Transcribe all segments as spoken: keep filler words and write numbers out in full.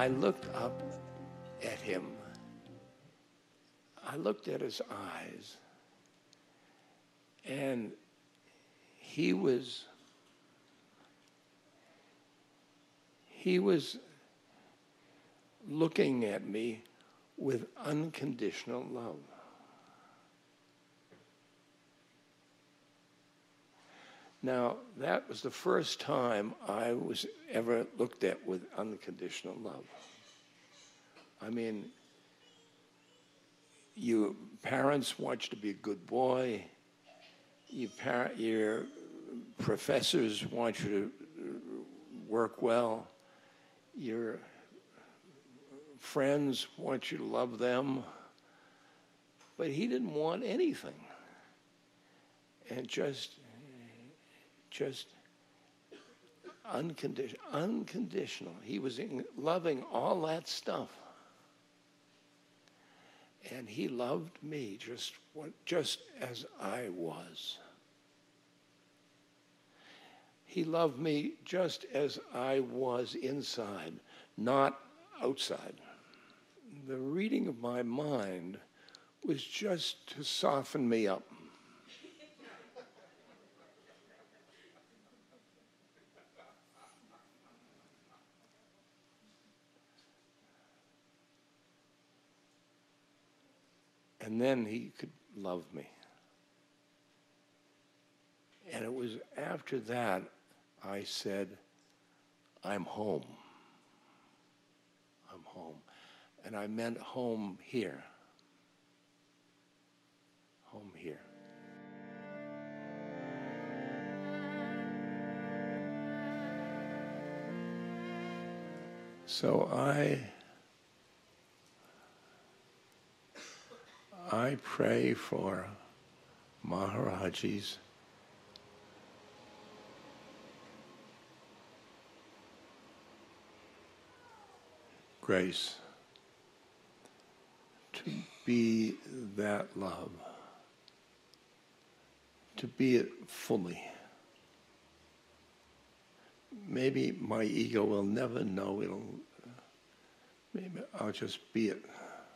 I looked up at him. I looked at his eyes, and he was, he was looking at me with unconditional love. Now, that was the first time I was ever looked at with unconditional love. I mean, your parents want you to be a good boy. Your, par your professors want you to work well. Your friends want you to love them. But he didn't want anything. And just, just unconditional, unconditional. He was in, loving all that stuff. And he loved me just, just as I was. He loved me just as I was inside, not outside. The reading of my mind was just to soften me up. And then he could love me. And it was after that I said, I'm home. I'm home. And I meant home here. Home here. So I I pray for Maharaji's grace to be that love, to be it fully. Maybe my ego will never know it'll, maybe I'll just be it.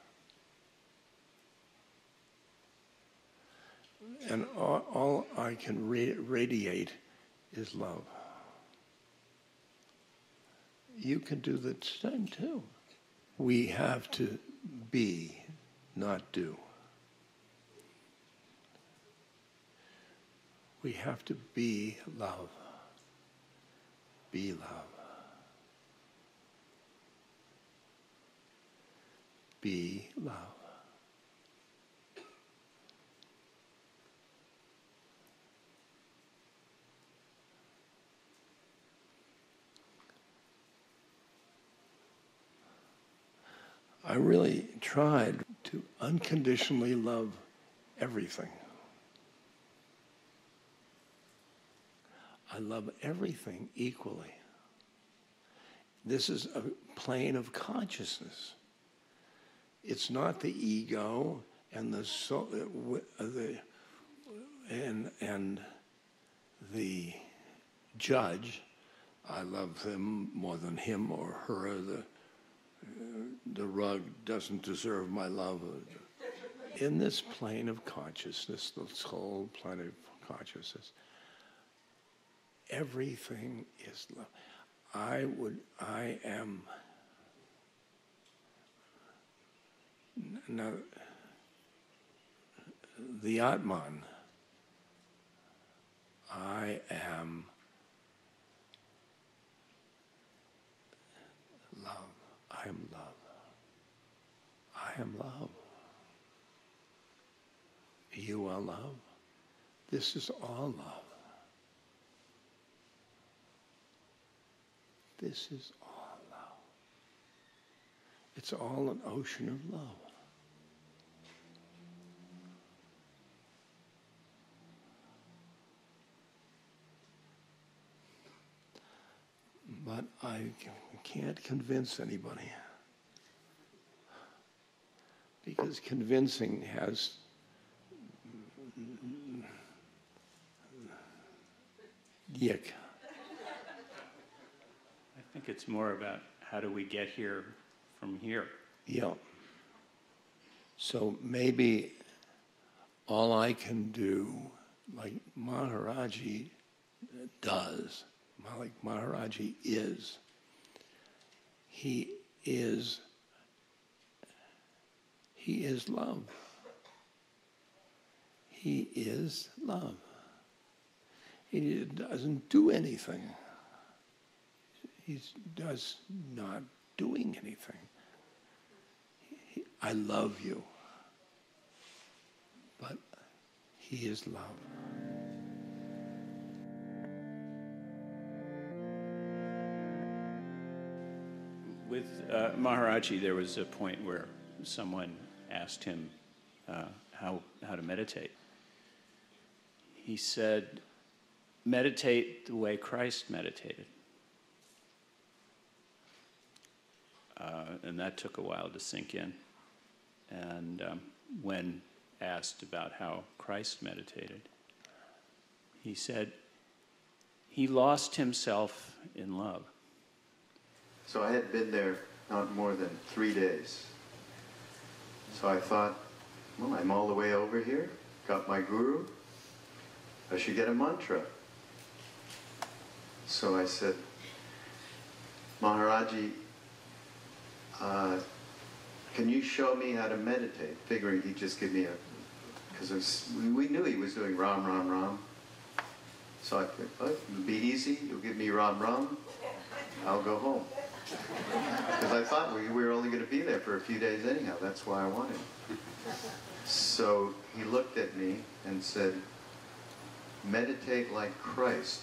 And all, all I can ra radiate is love. You can do the same too. We have to be, not do. We have to be love. Be love. Be love. I really tried to unconditionally love everything. I love everything equally. This is a plane of consciousness. It's not the ego and the soul, the and and the judge. I love them more than him or her. The the rug doesn't deserve my love. In this plane of consciousness, this whole plane of consciousness, everything is love. I would, I am, now, the Atman, I am love. I am love. I am love. You are love. This is all love. This is all love. It's all an ocean of love. But I can't convince anybody. Because convincing has yick. I think it's more about how do we get here from here? Yeah. So maybe all I can do, like Maharaji does, like Maharaji is, he is, he is love. He is love. He doesn't do anything. He does not doing anything. He, I love you, but he is love. With uh, Maharaji, there was a point where someone asked him uh, how, how to meditate. He said, meditate the way Christ meditated. Uh, and that took a while to sink in. And um, when asked about how Christ meditated, he said, he lost himself in love. So I had been there not more than three days. So I thought, well, I'm all the way over here, got my guru, I should get a mantra. So I said, Maharaji, uh, can you show me how to meditate? Figuring he'd just give me a, because we knew he was doing Ram, Ram, Ram. So I thought, oh, it'll be easy, you'll give me Ram, Ram, I'll go home. Because I thought we, we were only going to be there for a few days anyhow, that's why I wanted. So he looked at me and said, meditate like Christ.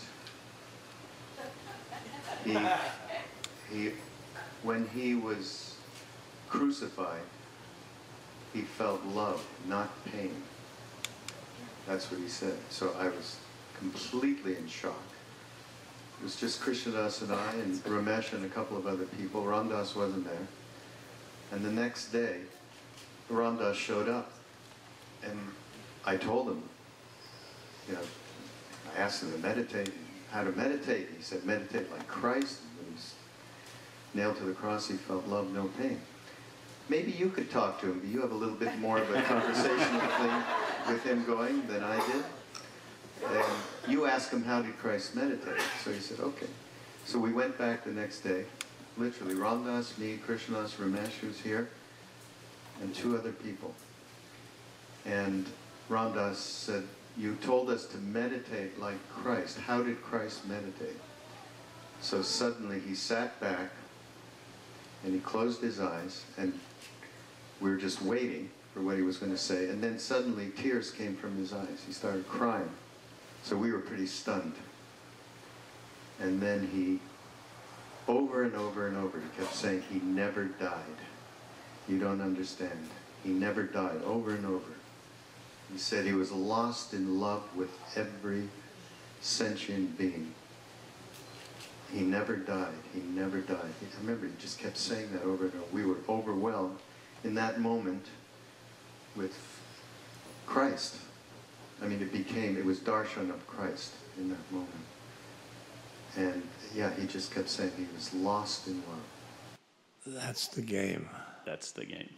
He, he, when he was crucified, he felt love, not pain. That's what he said. So I was completely in shock. It was just Krishnadas and I and Ramesh and a couple of other people. Ramdas wasn't there. And the next day, Ramdas showed up. And I told him, you know, I asked him to meditate, how to meditate. He said, meditate like Christ. When he was nailed to the cross, he felt love, no pain. Maybe you could talk to him, but you have a little bit more of a conversational thing with him going than I did. And you ask him, how did Christ meditate? So he said, okay. So we went back the next day, literally, Ramdas, me, Krishnadas, Ramesh, who's here, and two other people. And Ramdas said, you told us to meditate like Christ. How did Christ meditate? So suddenly he sat back, and he closed his eyes, and we were just waiting for what he was going to say. And then suddenly tears came from his eyes. He started crying. So we were pretty stunned. And then he, over and over and over, he kept saying, he never died. You don't understand. He never died, over and over. He said he was lost in love with every sentient being. He never died. He never died. I remember he just kept saying that over and over. We were overwhelmed in that moment with Christ. I mean, it became, it was darshan of Christ in that moment. And yeah, he just kept saying he was lost in love. That's the game. That's the game.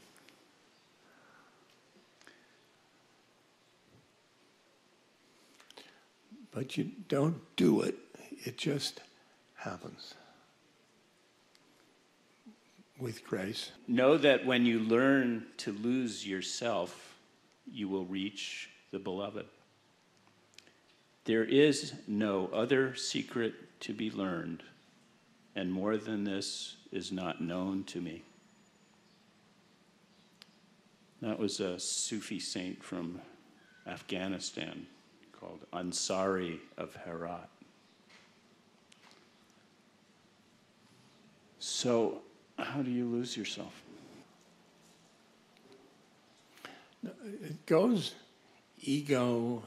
But you don't do it. It just happens. With grace. Know that when you learn to lose yourself, you will reach the beloved. There is no other secret to be learned, and more than this is not known to me. That was a Sufi saint from Afghanistan called Ansari of Herat. So, how do you lose yourself? It goes ego,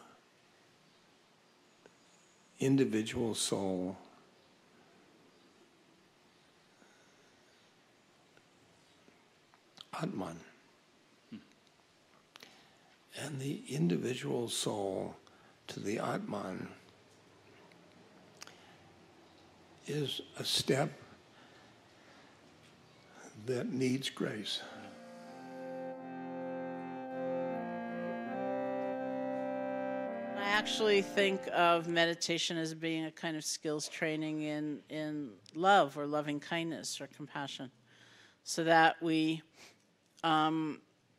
individual soul, Atman. Hmm. And the individual soul to the Atman is a step that needs grace. I actually think of meditation as being a kind of skills training in, in love or loving kindness or compassion, so that we um,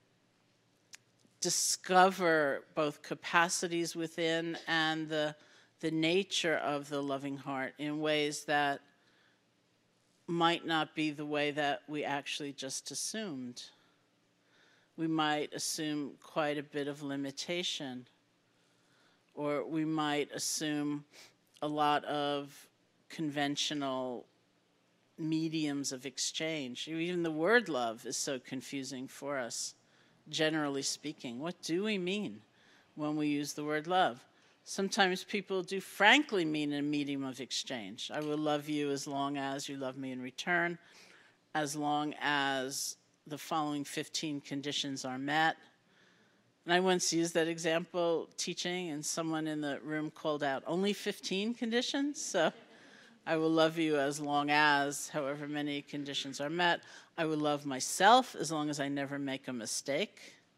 discover both capacities within and the, the nature of the loving heart in ways that might not be the way that we actually just assumed. We might assume quite a bit of limitation, or we might assume a lot of conventional mediums of exchange. Even the word love is so confusing for us, generally speaking. What do we mean when we use the word love? Sometimes people do frankly mean a medium of exchange. I will love you as long as you love me in return, as long as the following fifteen conditions are met. And I once used that example teaching, and someone in the room called out, only fifteen conditions? So I will love you as long as however many conditions are met. I will love myself as long as I never make a mistake.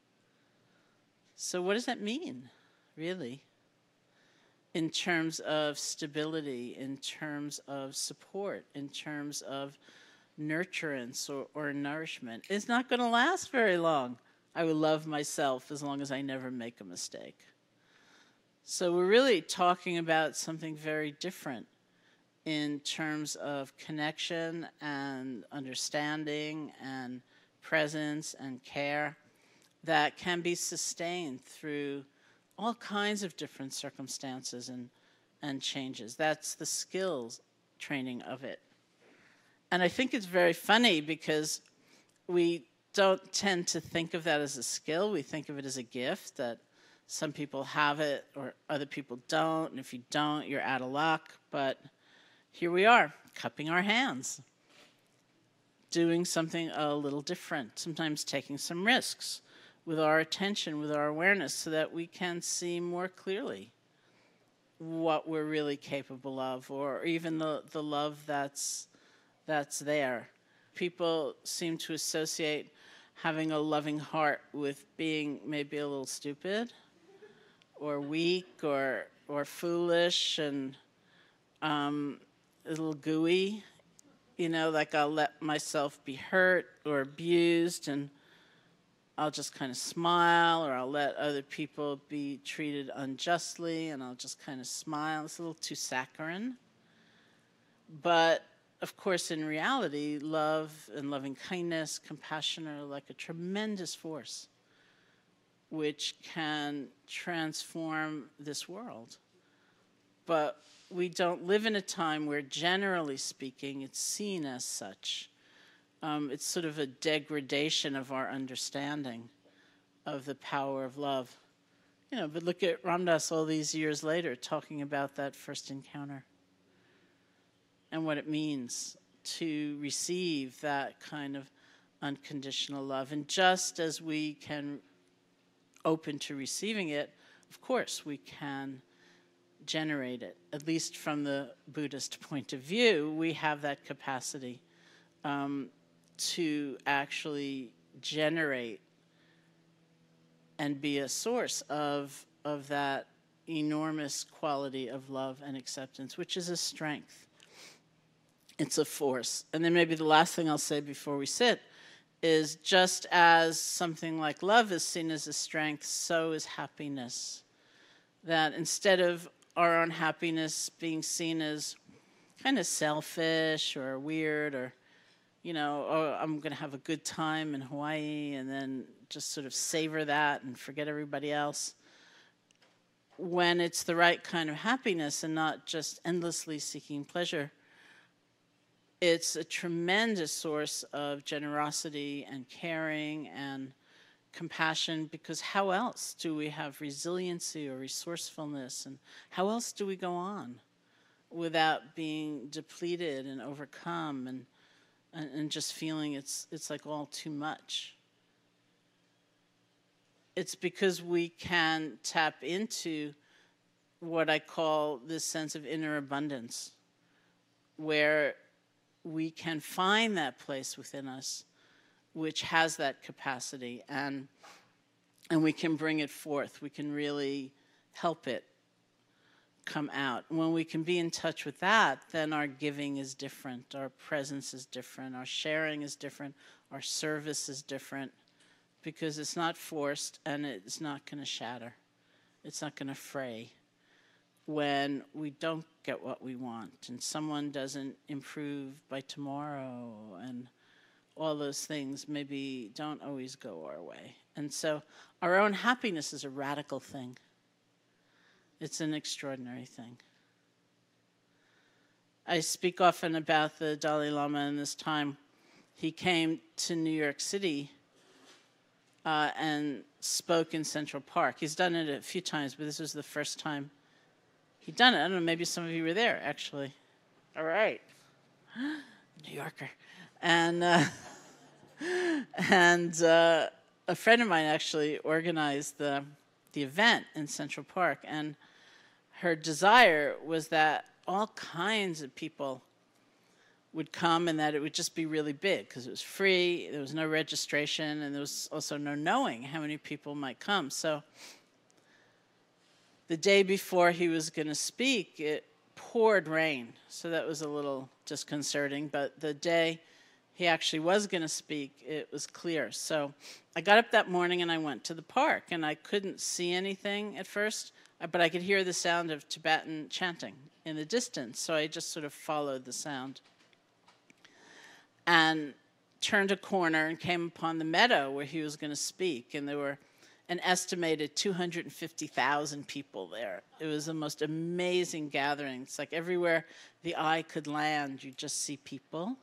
So what does that mean, really? In terms of stability, in terms of support, in terms of nurturance or, or nourishment. It's not going to last very long. I will love myself as long as I never make a mistake. So we're really talking about something very different in terms of connection and understanding and presence and care that can be sustained through all kinds of different circumstances and, and changes. That's the skills training of it. And I think it's very funny because we don't tend to think of that as a skill. We think of it as a gift, that some people have it or other people don't, and if you don't, you're out of luck. But here we are, cupping our hands, doing something a little different, sometimes taking some risks with our attention, with our awareness, so that we can see more clearly what we're really capable of, or even the, the love that's, that's there. People seem to associate having a loving heart with being maybe a little stupid or weak or, or foolish and um, a little gooey, you know, like I'll let myself be hurt or abused and I'll just kind of smile, or I'll let other people be treated unjustly, and I'll just kind of smile. It's a little too saccharine. But, of course, in reality, love and loving kindness, compassion are like a tremendous force which can transform this world. But we don't live in a time where, generally speaking, it's seen as such. Um, it's sort of a degradation of our understanding of the power of love. You know, but look at Ram Dass all these years later talking about that first encounter and what it means to receive that kind of unconditional love. And just as we can open to receiving it, of course we can generate it. At least from the Buddhist point of view, we have that capacity um, to actually generate and be a source of, of that enormous quality of love and acceptance, which is a strength. It's a force. And then maybe the last thing I'll say before we sit is, just as something like love is seen as a strength, so is happiness. That instead of our own happiness being seen as kind of selfish or weird, or you know, oh, I'm going to have a good time in Hawaii and then just sort of savor that and forget everybody else. When it's the right kind of happiness and not just endlessly seeking pleasure, it's a tremendous source of generosity and caring and compassion, because how else do we have resiliency or resourcefulness, and how else do we go on without being depleted and overcome and and just feeling it's it's like all too much? It's because we can tap into what I call this sense of inner abundance, where we can find that place within us which has that capacity, and and we can bring it forth. We can really help it come out. When we can be in touch with that, then our giving is different, our presence is different, our sharing is different, our service is different, because it's not forced and it's not going to shatter. It's not going to fray. When we don't get what we want and someone doesn't improve by tomorrow and all those things maybe don't always go our way. And so our own happiness is a radical thing. It's an extraordinary thing. I speak often about the Dalai Lama in this time. He came to New York City uh, and spoke in Central Park. He's done it a few times, but this was the first time he'd done it. I don't know, maybe some of you were there, actually. All right. New Yorker. And uh, and uh, a friend of mine actually organized the the event in Central Park, and her desire was that all kinds of people would come and that it would just be really big because it was free, there was no registration, and there was also no knowing how many people might come. So the day before he was going to speak, it poured rain, so that was a little disconcerting, but the day he actually was going to speak, it was clear. So I got up that morning and I went to the park, and I couldn't see anything at first, but I could hear the sound of Tibetan chanting in the distance, so I just sort of followed the sound and turned a corner and came upon the meadow where he was going to speak, and there were an estimated two hundred fifty thousand people there. It was the most amazing gathering. It's like everywhere the eye could land, you just see people.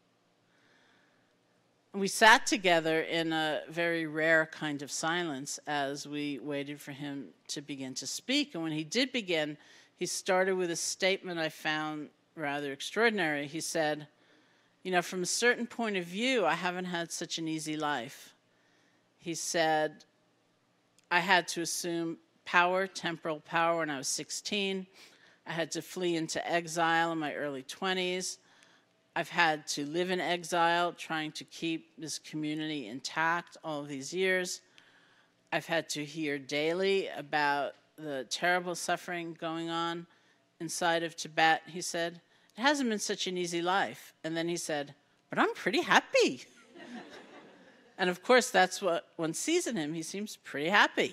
We sat together in a very rare kind of silence as we waited for him to begin to speak. And when he did begin, he started with a statement I found rather extraordinary. He said, you know, from a certain point of view, I haven't had such an easy life. He said, I had to assume power, temporal power, when I was sixteen. I had to flee into exile in my early twenties. I've had to live in exile, trying to keep this community intact all of these years. I've had to hear daily about the terrible suffering going on inside of Tibet. He said, it hasn't been such an easy life. And then he said, but I'm pretty happy. And of course, that's what one sees in him. He seems pretty happy.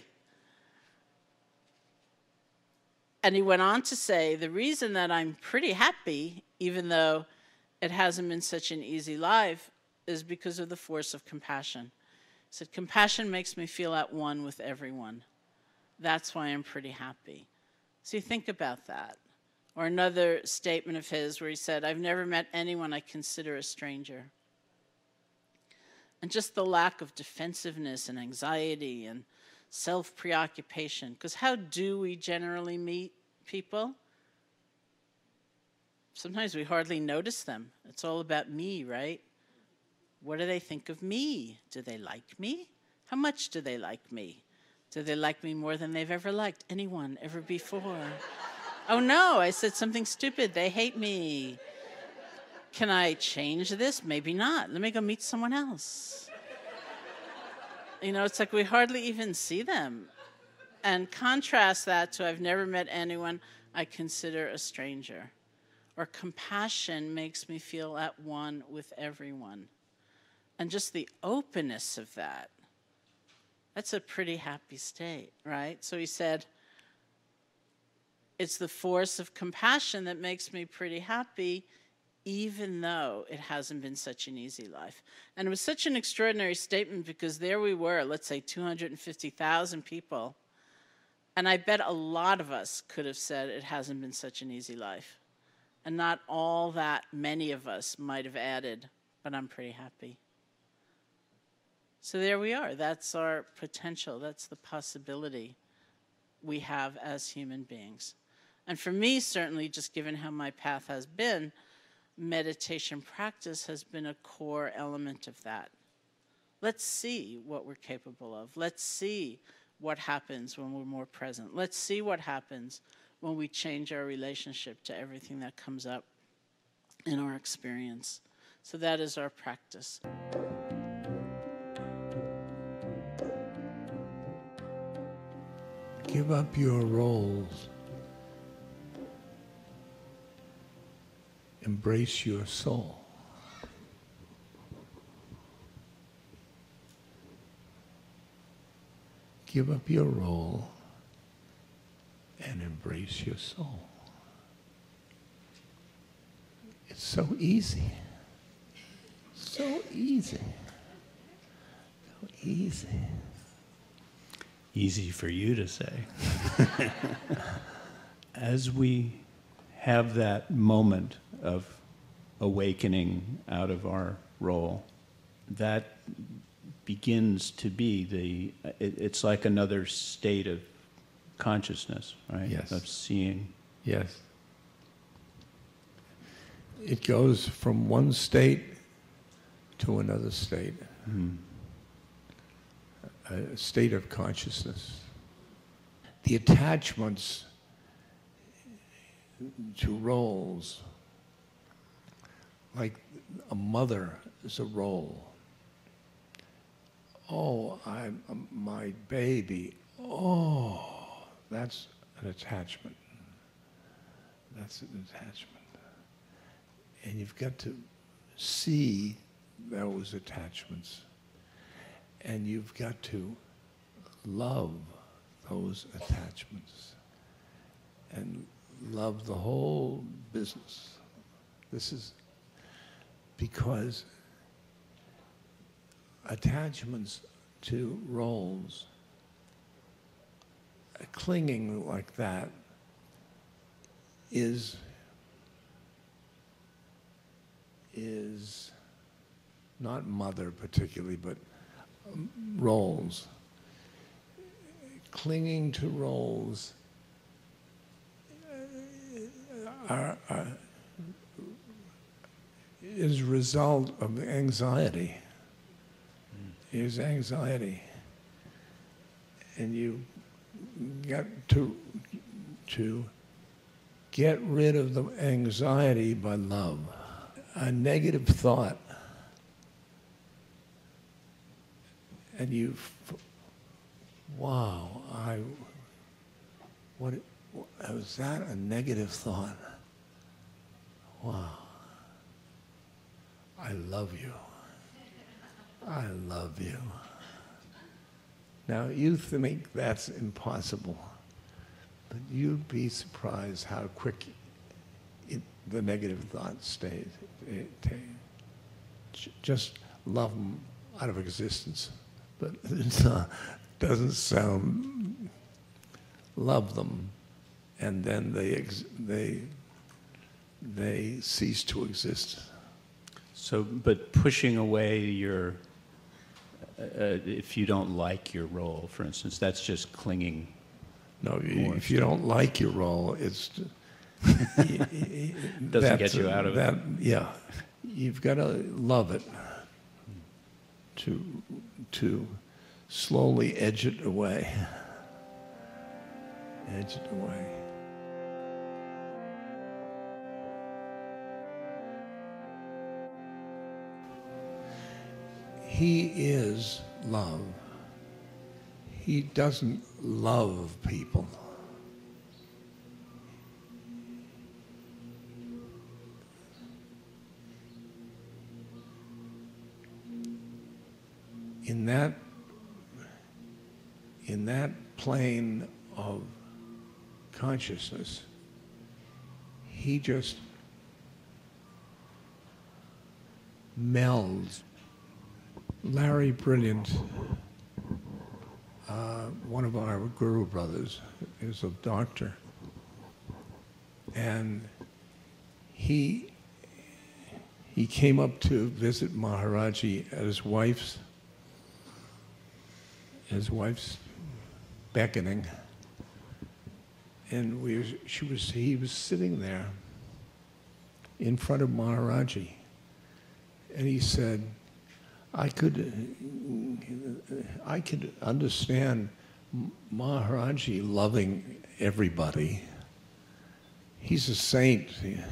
And he went on to say, the reason that I'm pretty happy, even though it hasn't been such an easy life, is because of the force of compassion. He said, compassion makes me feel at one with everyone. That's why I'm pretty happy. So you think about that. Or another statement of his where he said, I've never met anyone I consider a stranger. And just the lack of defensiveness and anxiety and self-preoccupation. Because how do we generally meet people? Sometimes we hardly notice them. It's all about me, right? What do they think of me? Do they like me? How much do they like me? Do they like me more than they've ever liked anyone ever before? Oh no, I said something stupid. They hate me. Can I change this? Maybe not. Let me go meet someone else. You know, it's like we hardly even see them. And contrast that to I've never met anyone I consider a stranger. Or compassion makes me feel at one with everyone. And just the openness of that, that's a pretty happy state, right? So he said, it's the force of compassion that makes me pretty happy, even though it hasn't been such an easy life. And it was such an extraordinary statement because there we were, let's say two hundred fifty thousand people, and I bet a lot of us could have said it hasn't been such an easy life. And not all that many of us might have added, but I'm pretty happy. So there we are. That's our potential. That's the possibility we have as human beings. And for me, certainly, just given how my path has been, meditation practice has been a core element of that. Let's see what we're capable of. Let's see what happens when we're more present. Let's see what happens when we change our relationship to everything that comes up in our experience. So that is our practice. Give up your roles. Embrace your soul. Give up your role and embrace your soul. It's so easy. So easy. So easy. Easy for you to say. As we have that moment of awakening out of our role, that begins to be the, it, it's like another state of consciousness, right? Yes. Of seeing. Yes. It goes from one state to another state, Mm. a state of consciousness. The attachments to roles, like a mother is a role. Oh, I'm um, my baby. Oh, that's an attachment. That's an attachment. And you've got to see those attachments. And you've got to love those attachments. And love the whole business. This is because attachments to roles, clinging like that, is is not mother particularly, but um, roles. Clinging to roles are, are, is a result of anxiety. Is anxiety, and you got to to get rid of the anxiety by love. A negative thought, and you, wow, I, what, was that a negative thought? Wow, I love you. I love you. Now, you think that's impossible, but you'd be surprised how quick it, the negative thought stays. It, it, just love them out of existence, but it uh, doesn't sound, love them, and then they, ex they, they cease to exist. So, but pushing away your, uh, if you don't like your role, for instance, that's just clinging. No, more. if you don't like your role, it's doesn't get you out of that, it. Yeah, you've got to love it to to slowly edge it away, edge it away. He is love. He doesn't love people. In that, in that plane of consciousness, he just melds. Larry Brilliant, uh, one of our Guru brothers, is a doctor, and he he came up to visit Maharaji at his wife's his wife's beckoning, and we was, she was he was sitting there in front of Maharaji, and he said, I could, I could understand Maharaji loving everybody. He's a saint.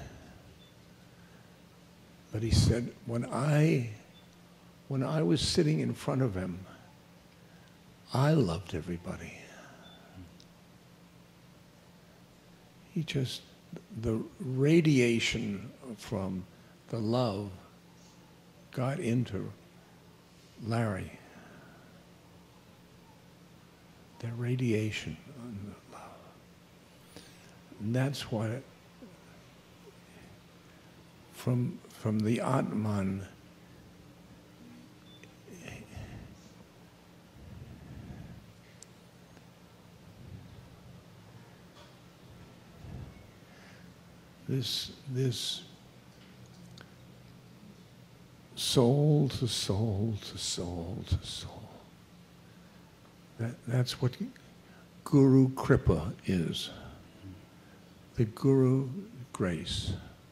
But he said, when I, when I was sitting in front of him, I loved everybody. he just, the radiation from the love got into Larry. The radiation on the love. And that's what, from, from the Atman, this, this soul to soul to soul to soul. That, that's what Guru Kripa is. The Guru grace.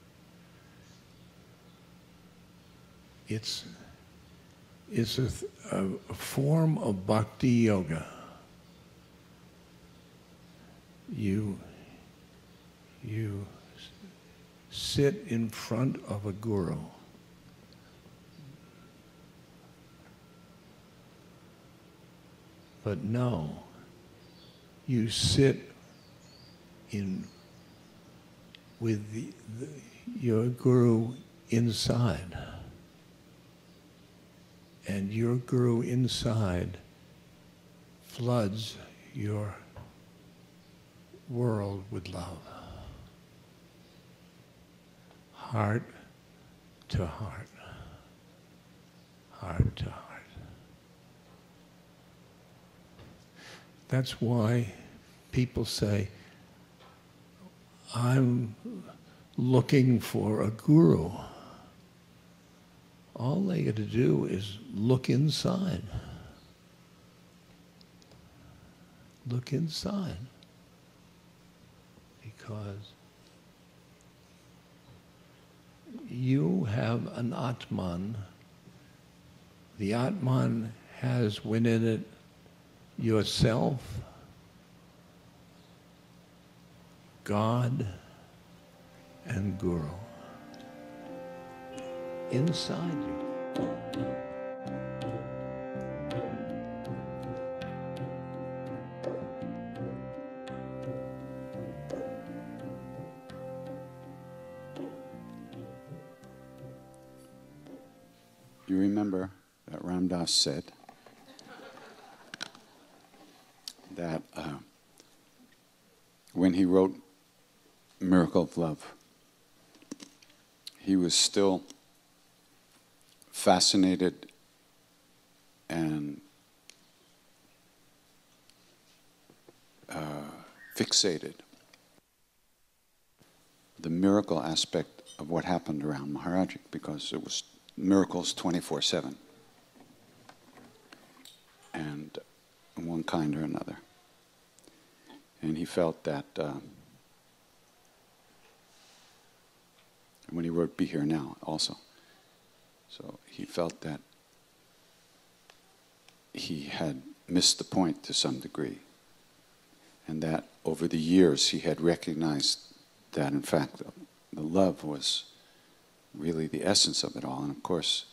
It's, it's a, a, a form of bhakti yoga. You, you sit in front of a guru. But no, you sit in with the, the, your guru inside. And your guru inside floods your world with love. Heart to heart. Heart to heart. That's why people say, I'm looking for a guru. All they got to do is look inside. Look inside. Because you have an Atman. The Atman has within it yourself, God, and Guru. Inside you. You remember that Ram Dass said that uh, when he wrote Miracle of Love, he was still fascinated and uh, fixated the miracle aspect of what happened around Maharaji, because it was miracles twenty-four seven, and one kind or another. And he felt that uh, when he wrote Be Here Now also, so he felt that he had missed the point to some degree, and that over the years he had recognized that in fact the, the love was really the essence of it all. And of course,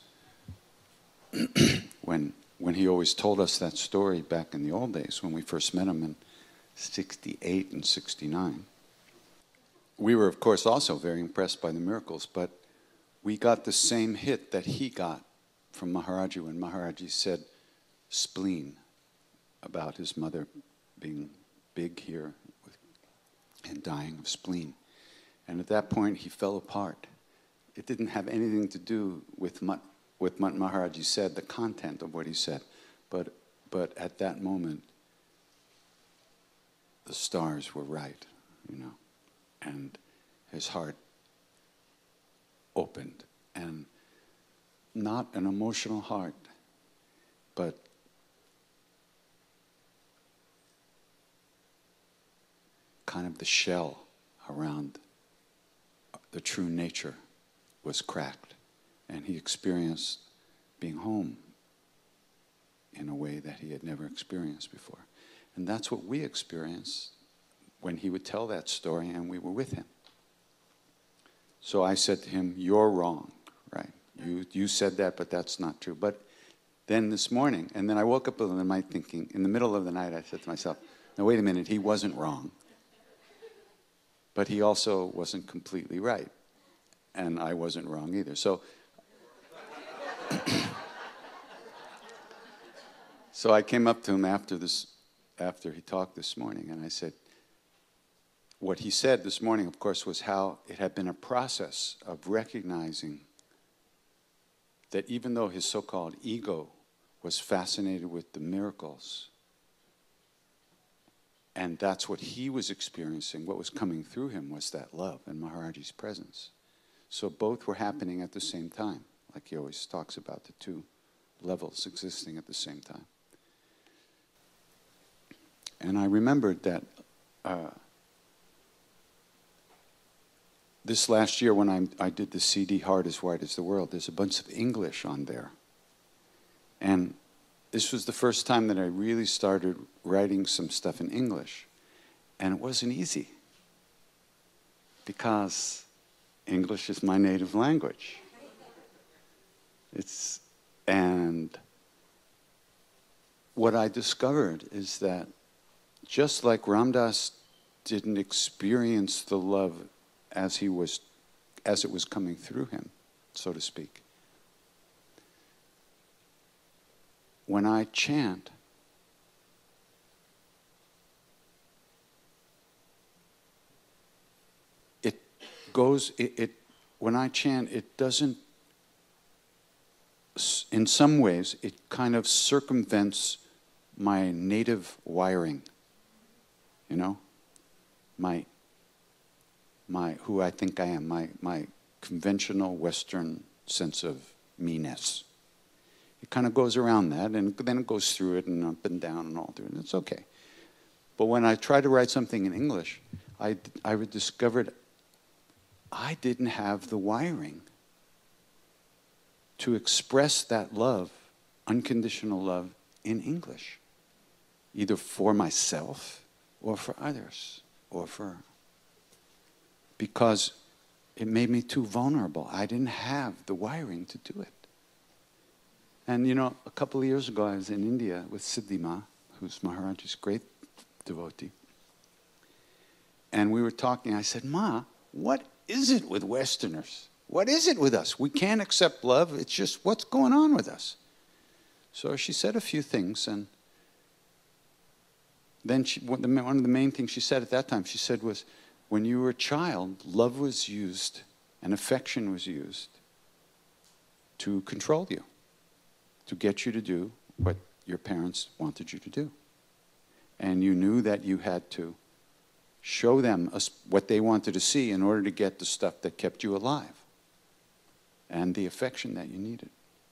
when when he always told us that story back in the old days, when we first met him in sixty-eight and sixty-nine, we were of course also very impressed by the miracles, but we got the same hit that he got from Maharaji when Maharaji said spleen about his mother being big here with, and dying of spleen. And at that point he fell apart. It didn't have anything to do with what, with what Maharaji said, the content of what he said, but, but at that moment the stars were right, you know, and his heart opened, and not an emotional heart, but kind of the shell around the true nature was cracked, and he experienced being home in a way that he had never experienced before. And that's what we experienced when he would tell that story and we were with him. So I said to him, you're wrong, right? You, you said that, but that's not true. But then this morning, and then I woke up in the night thinking, in the middle of the night I said to myself, now wait a minute, he wasn't wrong. but he also wasn't completely right. And I wasn't wrong either. So, so I came up to him after this, after he talked this morning, and I said, what he said this morning, of course, was how it had been a process of recognizing that even though his so-called ego was fascinated with the miracles, and that's what he was experiencing, what was coming through him was that love and Maharaji's presence. So both were happening at the same time, like he always talks about the two levels existing at the same time. And I remembered that uh, this last year when I, I did the C D Heart as Wide as the World, there's a bunch of English on there. And this was the first time that I really started writing some stuff in English. And it wasn't easy, because English is my native language. It's, and what I discovered is that just like Ram Dass didn't experience the love as he was, as it was coming through him, so to speak, when I chant, it goes, it, it, when I chant, it doesn't, in some ways, it kind of circumvents my native wiring, you know, my, my, who I think I am, my, my conventional Western sense of me-ness. It kind of goes around that, and then it goes through it and up and down and all through it, and it's okay. But when I tried to write something in English, I, I discovered I didn't have the wiring to express that love, unconditional love, in English, either for myself or for others, or for, because it made me too vulnerable. I didn't have the wiring to do it. And you know, a couple of years ago I was in India with Siddhi Ma, who's Maharaji's great devotee. And we were talking, I said, Ma, what is it with Westerners? What is it with us? We can't accept love, it's just what's going on with us? So she said a few things, and then she, one of the main things she said at that time, she said was, when you were a child, love was used and affection was used to control you, to get you to do what your parents wanted you to do. And you knew that you had to show them what they wanted to see in order to get the stuff that kept you alive and the affection that you needed.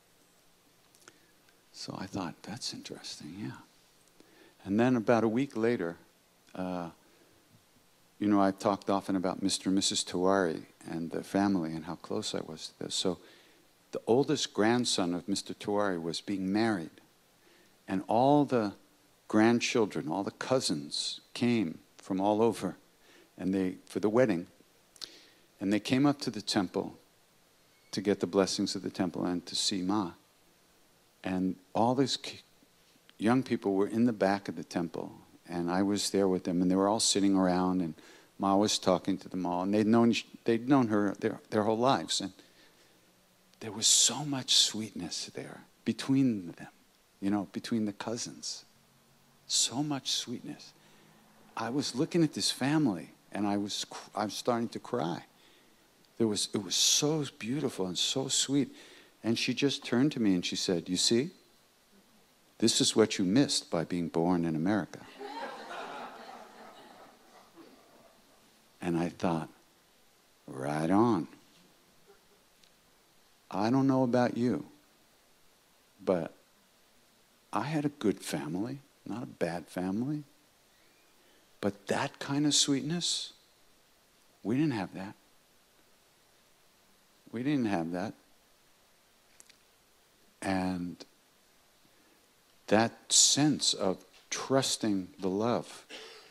So I thought, that's interesting, yeah. And then about a week later, uh, you know, I've talked often about Mister and Missus Tiwari and the family and how close I was to this. So the oldest grandson of Mister Tiwari was being married, and all the grandchildren, all the cousins came from all over, and they, for the wedding, and they came up to the temple to get the blessings of the temple and to see Ma. And all these young people were in the back of the temple, and I was there with them, and they were all sitting around, and Ma was talking to them all, and they'd known, they'd known her their, their whole lives. And there was so much sweetness there between them, you know, between the cousins. So much sweetness. I was looking at this family, and I was, I was starting to cry. There was, it was so beautiful and so sweet. And she just turned to me and she said, you see, this is what you missed by being born in America. And I thought, right on. I don't know about you, but I had a good family, not a bad family. But that kind of sweetness, we didn't have that. We didn't have that. And that sense of trusting the love.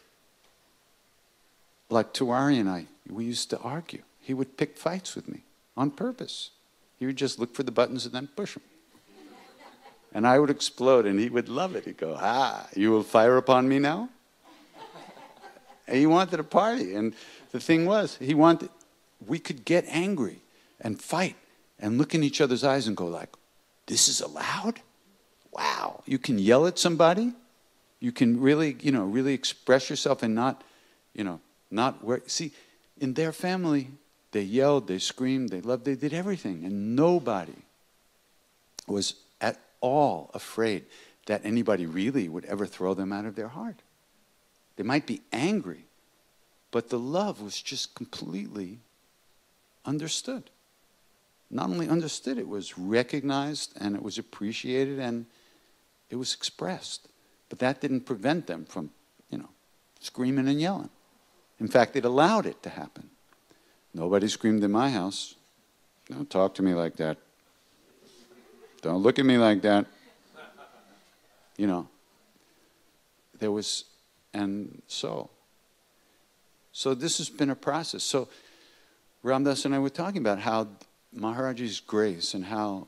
Like Tiwari and I, we used to argue. He would pick fights with me on purpose. He would just look for the buttons and then push them. And I would explode and he would love it. He'd go, ah, you will fire upon me now? He wanted a party. And the thing was, he wanted, we could get angry and fight and look in each other's eyes and go like, this is allowed? Wow. You can yell at somebody. You can really, you know, really express yourself and not, you know, not work. See, in their family, they yelled, they screamed, they loved, they did everything. And nobody was at all afraid that anybody really would ever throw them out of their heart. They might be angry, but the love was just completely understood. Not only understood, it was recognized and it was appreciated and it was expressed. But that didn't prevent them from, you know, screaming and yelling. In fact, it allowed it to happen. Nobody screamed in my house. Don't talk to me like that. Don't look at me like that. You know, there was, and so. So this has been a process. So Ram Dass and I were talking about how Maharaji's grace and how,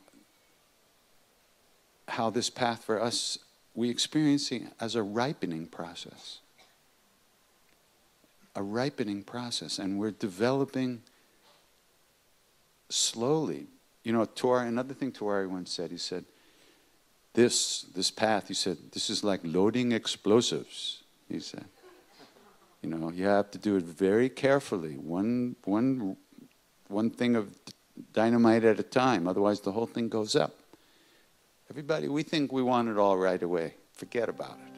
how this path for us, we experiencing as a ripening process. A ripening process. And we're developing slowly. You know, Tor, another thing Tawari once said, he said, this, this path, he said, this is like loading explosives, he said. You know, you have to do it very carefully, one, one, one thing of dynamite at a time, otherwise the whole thing goes up. Everybody, we think we want it all right away. Forget about it.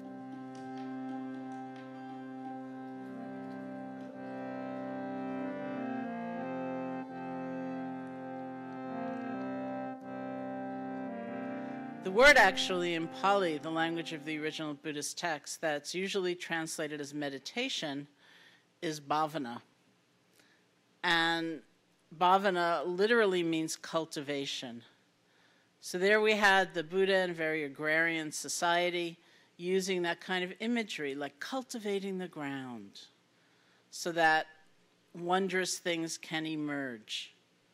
The word actually in Pali, the language of the original Buddhist text, that's usually translated as meditation, is bhavana. And bhavana literally means cultivation. So there we had the Buddha in a very agrarian society using that kind of imagery, like cultivating the ground so that wondrous things can emerge.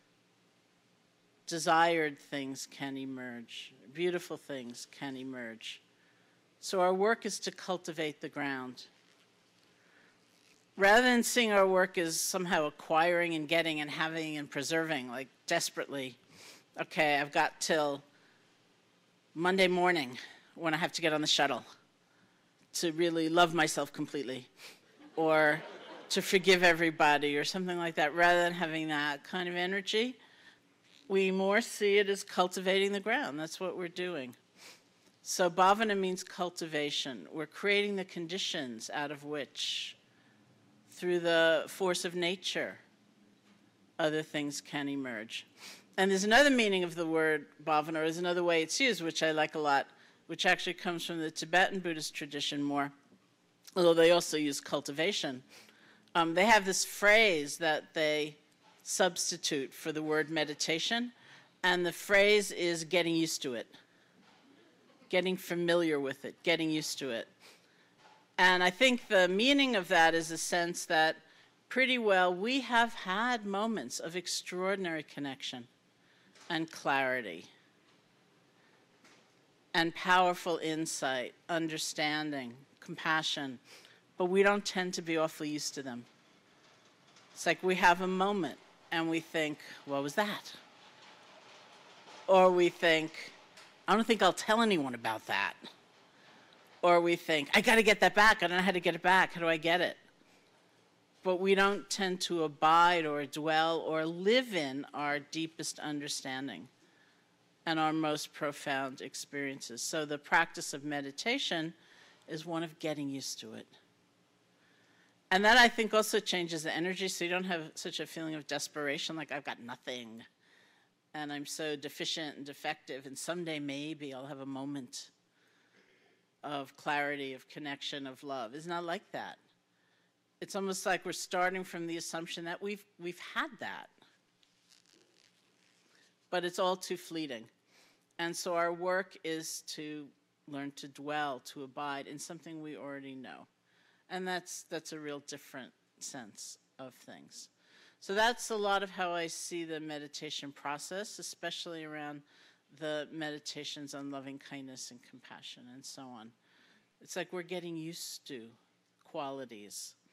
Desired things can emerge. Beautiful things can emerge. So our work is to cultivate the ground. Rather than seeing our work as somehow acquiring and getting and having and preserving, like desperately, okay, I've got till Monday morning when I have to get on the shuttle to really love myself completely or to forgive everybody or something like that. Rather than having that kind of energy, we more see it as cultivating the ground. That's what we're doing. So bhavana means cultivation. We're creating the conditions out of which, through the force of nature, other things can emerge. And there's another meaning of the word bhavana, or there's another way it's used, which I like a lot, which actually comes from the Tibetan Buddhist tradition more, although they also use cultivation. Um, they have this phrase that they substitute for the word meditation, and the phrase is getting used to it, getting familiar with it, getting used to it. And I think the meaning of that is a sense that pretty well we have had moments of extraordinary connection and clarity and powerful insight, understanding, compassion, but we don't tend to be awfully used to them. It's like we have a moment and we think, what was that? Or we think, I don't think I'll tell anyone about that. Or we think, I got to get that back. I don't know how to get it back. How do I get it? But we don't tend to abide or dwell or live in our deepest understanding and our most profound experiences. So the practice of meditation is one of getting used to it. And that, I think, also changes the energy, so you don't have such a feeling of desperation, like I've got nothing, and I'm so deficient and defective, and someday maybe I'll have a moment of clarity, of connection, of love. It's not like that. It's almost like we're starting from the assumption that we've, we've had that. But it's all too fleeting. And so our work is to learn to dwell, to abide in something we already know. And that's, that's a real different sense of things. So that's a lot of how I see the meditation process, especially around the meditations on loving kindness and compassion and so on. It's like we're getting used to qualities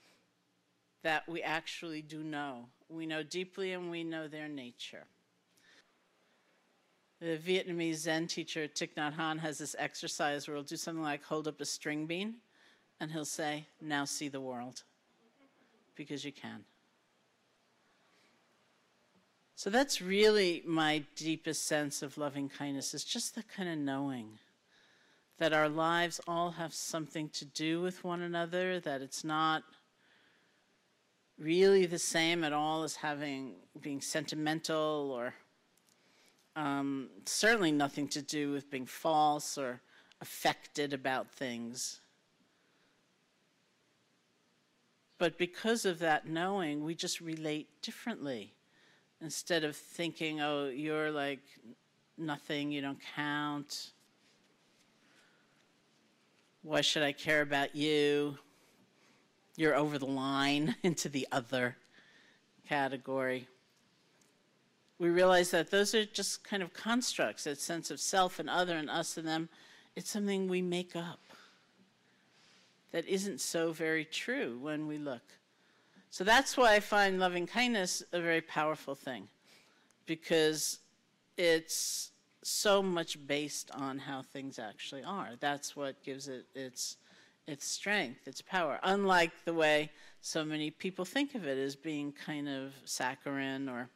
that we actually do know. We know deeply and we know their nature. The Vietnamese Zen teacher Thich Nhat Hanh has this exercise where he'll do something like hold up a string bean and he'll say, now see the world, because you can. So that's really my deepest sense of loving kindness, is just the kind of knowing that our lives all have something to do with one another, that it's not really the same at all as having, being sentimental, or um, certainly nothing to do with being false or affected about things. But because of that knowing, we just relate differently. Instead of thinking, oh, you're like nothing, you don't count. Why should I care about you? You're over the line into the other category. We realize that those are just kind of constructs, that sense of self and other and us and them. It's something we make up that isn't so very true when we look. So that's why I find loving kindness a very powerful thing, because it's so much based on how things actually are. That's what gives it its its strength, its power, unlike the way so many people think of it as being kind of saccharine or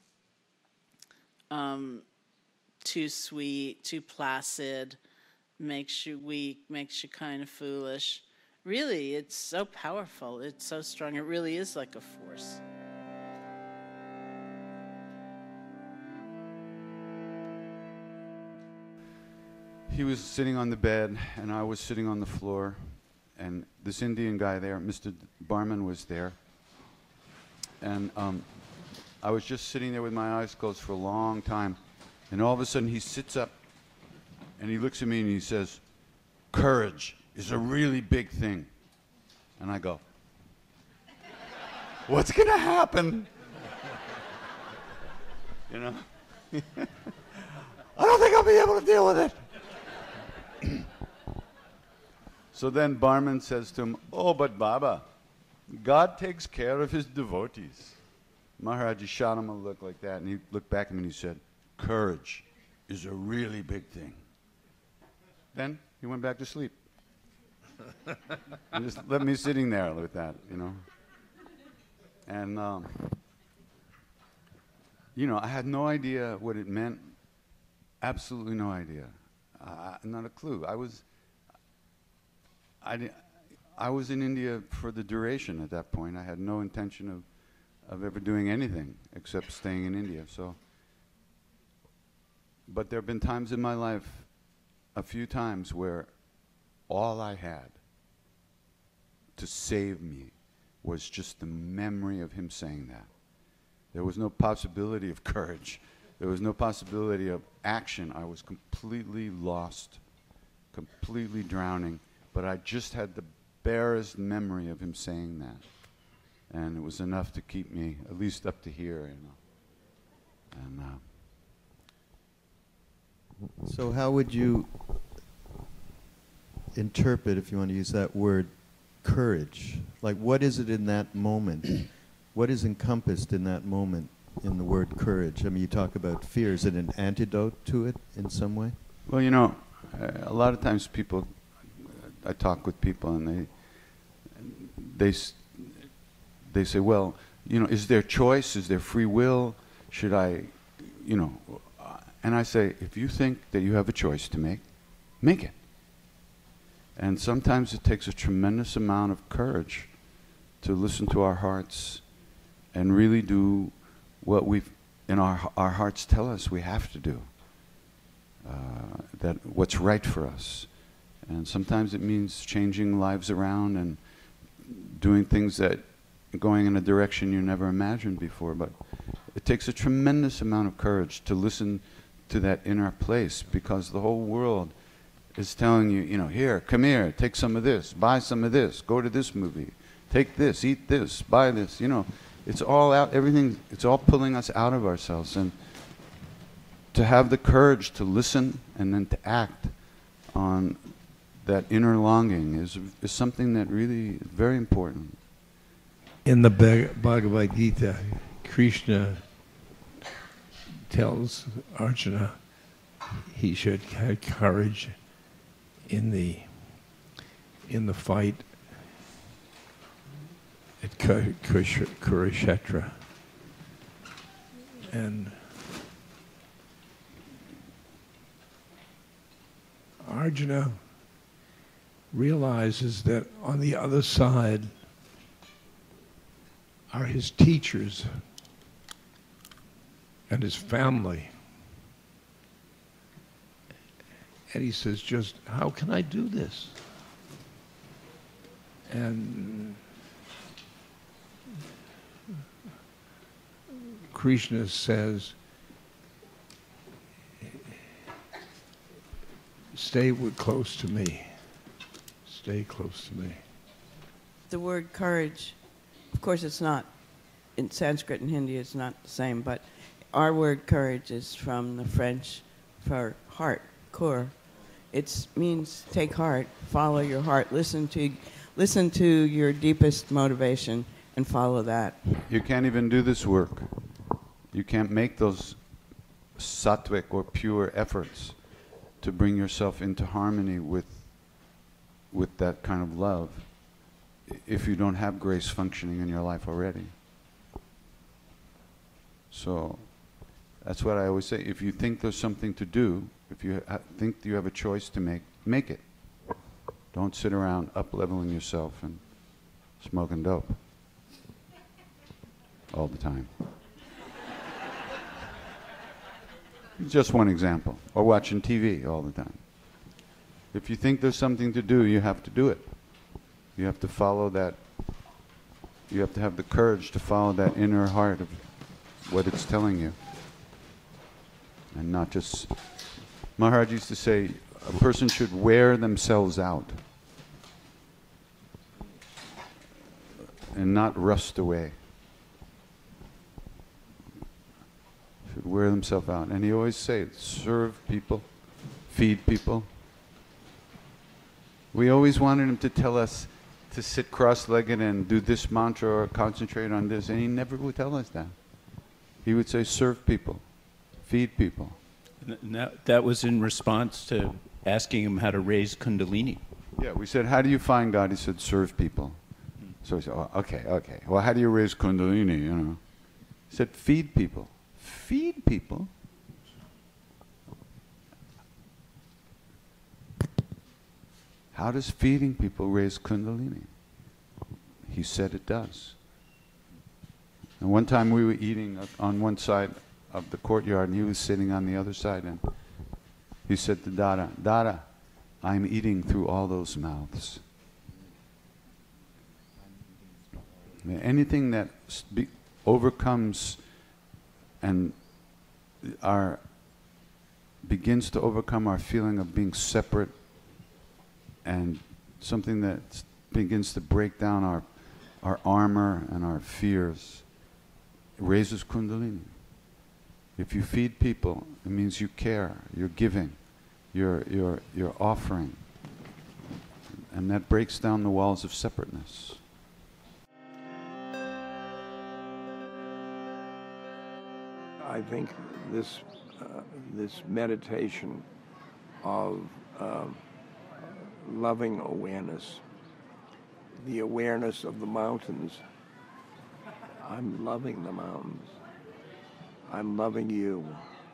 um, too sweet, too placid, makes you weak, makes you kind of foolish. Really, it's so powerful, it's so strong, it really is like a force. He was sitting on the bed, and I was sitting on the floor, and this Indian guy there, Mister Barman, was there. And um, I was just sitting there with my eyes closed for a long time, and all of a sudden he sits up, and he looks at me and he says, "Courage is a really big thing." And I go, "What's going to happen?" You know? "I don't think I'll be able to deal with it." So then Barman says to him, "Oh, but Baba, God takes care of his devotees." Maharaji shot him a look like that, and he looked back at me and he said, "Courage is a really big thing." Then he went back to sleep. And just left me sitting there with that, you know. And, um, you know, I had no idea what it meant. Absolutely no idea. Uh, not a clue. I was, I, di- I was in India for the duration at that point. I had no intention of, of ever doing anything except staying in India. So, but there have been times in my life, a few times, where all I had to save me was just the memory of him saying that. There was no possibility of courage. There was no possibility of action. I was completely lost, completely drowning. But I just had the barest memory of him saying that. And it was enough to keep me at least up to here, you know. And uh, so how would you interpret, if you want to use that word, courage? Like, what is it in that moment? What is encompassed in that moment in the word courage? I mean, you talk about fear. Is it an antidote to it in some way? well, you know, uh, a lot of times people, I talk with people and they, they, s- they say, well, you know, is there choice? Is there free will? Should I, you know, uh, and I say, if you think that you have a choice to make, make it. And sometimes it takes a tremendous amount of courage to listen to our hearts and really do what we've, in our, our hearts tell us we have to do. Uh, that what's right for us. And sometimes it means changing lives around and doing things that, going in a direction you never imagined before. But it takes a tremendous amount of courage to listen to that inner place, because the whole world is telling you, you know, here, come here, take some of this, buy some of this, go to this movie, take this, eat this, buy this, you know. It's all out, everything, it's all pulling us out of ourselves. And to have the courage to listen and then to act on that inner longing is, is something that really is very important. In the Bhag- Bhagavad Gita, Krishna tells Arjuna he should have courage in the in the fight at Ku- Kush- Kurukshetra. And Arjuna realizes that on the other side are his teachers and his family. And he says, just how can I do this? And Krishna says, stay with, close to me. Stay close to me. The word courage, of course it's not, in Sanskrit and Hindi it's not the same, but our word courage is from the French for heart, cœur. It means take heart, follow your heart, listen to, listen to your deepest motivation and follow that. You can't even do this work. You can't make those sattvic or pure efforts to bring yourself into harmony with, with that kind of love if you don't have grace functioning in your life already. So that's what I always say. If you think there's something to do, if you ha- think you have a choice to make, make it. Don't sit around up-leveling yourself and smoking dope all the time. Just one example. Or watching T V all the time. If you think there's something to do, you have to do it. You have to follow that. You have to have the courage to follow that inner heart of what it's telling you. And not just... Maharaj used to say, a person should wear themselves out and not rust away. Should wear themselves out. And he always say, serve people, feed people. We always wanted him to tell us to sit cross-legged and do this mantra or concentrate on this, and he never would tell us that. He would say, serve people, feed people. And that, that was in response to asking him how to raise Kundalini. Yeah, we said, how do you find God? He said, serve people. So he said, oh, okay, okay. Well, how do you raise Kundalini, you know? He said, feed people. Feed people? How does feeding people raise Kundalini? He said it does. And one time we were eating on one side of the courtyard and he was sitting on the other side and he said to Dada, Dada, I'm eating through all those mouths. Anything that spe- overcomes and our begins to overcome our feeling of being separate and something that begins to break down our our armor and our fears, raises Kundalini. If you feed people, it means you care, you're giving, you're, you're, you're offering. And that breaks down the walls of separateness. I think this, uh, this meditation of um, loving awareness, the awareness of the mountains. I'm loving the mountains. I'm loving you.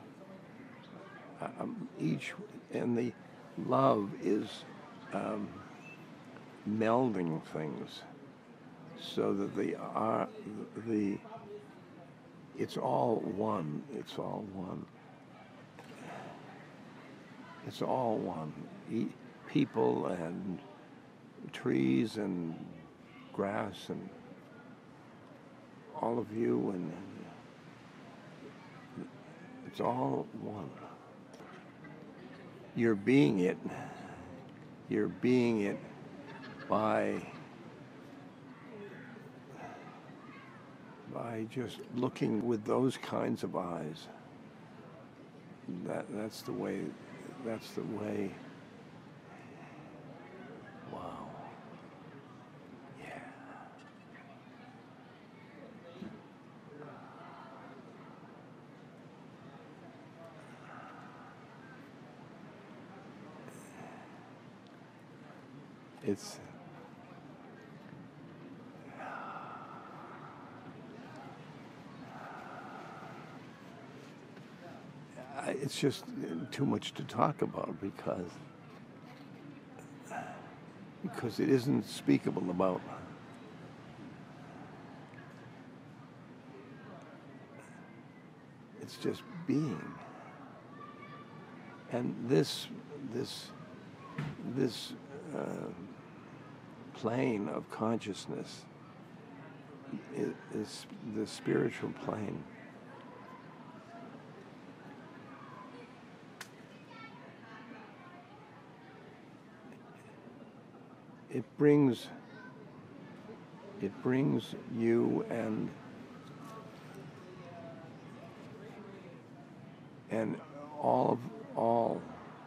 Um, each, and the love is um, melding things so that they are the, it's all one, it's all one. It's all one. E- people and trees and grass and all of you, and it's all one. You're being it. You're being it by by just looking with those kinds of eyes. That that's the way. That's the way. Wow. Yeah. It's I- it's just too much to talk about because because it isn't speakable about. It's just being. And this this this uh, plane of consciousness is, is the spiritual plane. It brings it brings you and and all of all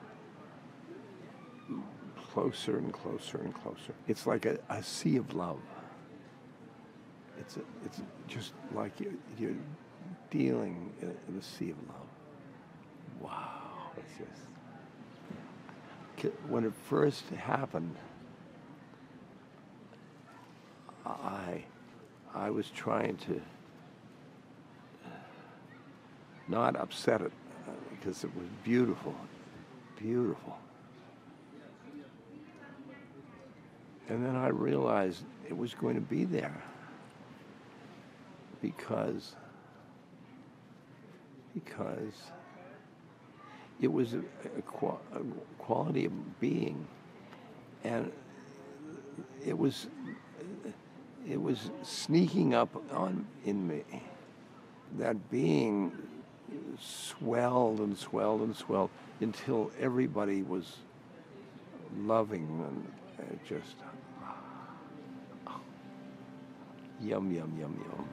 closer and closer and closer. It's like a, a sea of love. It's a, it's just like you, you're dealing in, in a sea of love. Wow, it's just when it first happened. I, I was trying to not upset it uh, because it was beautiful, beautiful. And then I realized it was going to be there because, because it was a, a, qual- a quality of being, and it was. It was sneaking up on in me. That being swelled and swelled and swelled until everybody was loving and uh, just oh, yum, yum, yum, yum.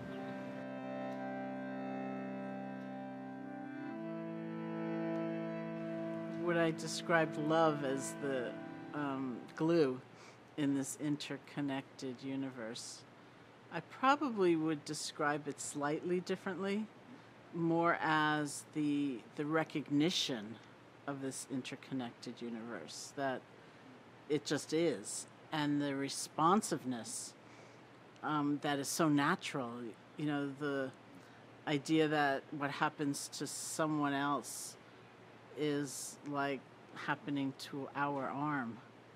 Would I describe love as the um, glue in this interconnected universe? I probably would describe it slightly differently, more as the the recognition of this interconnected universe, that it just is, and the responsiveness um, that is so natural. You know, the idea that what happens to someone else is like happening to our arm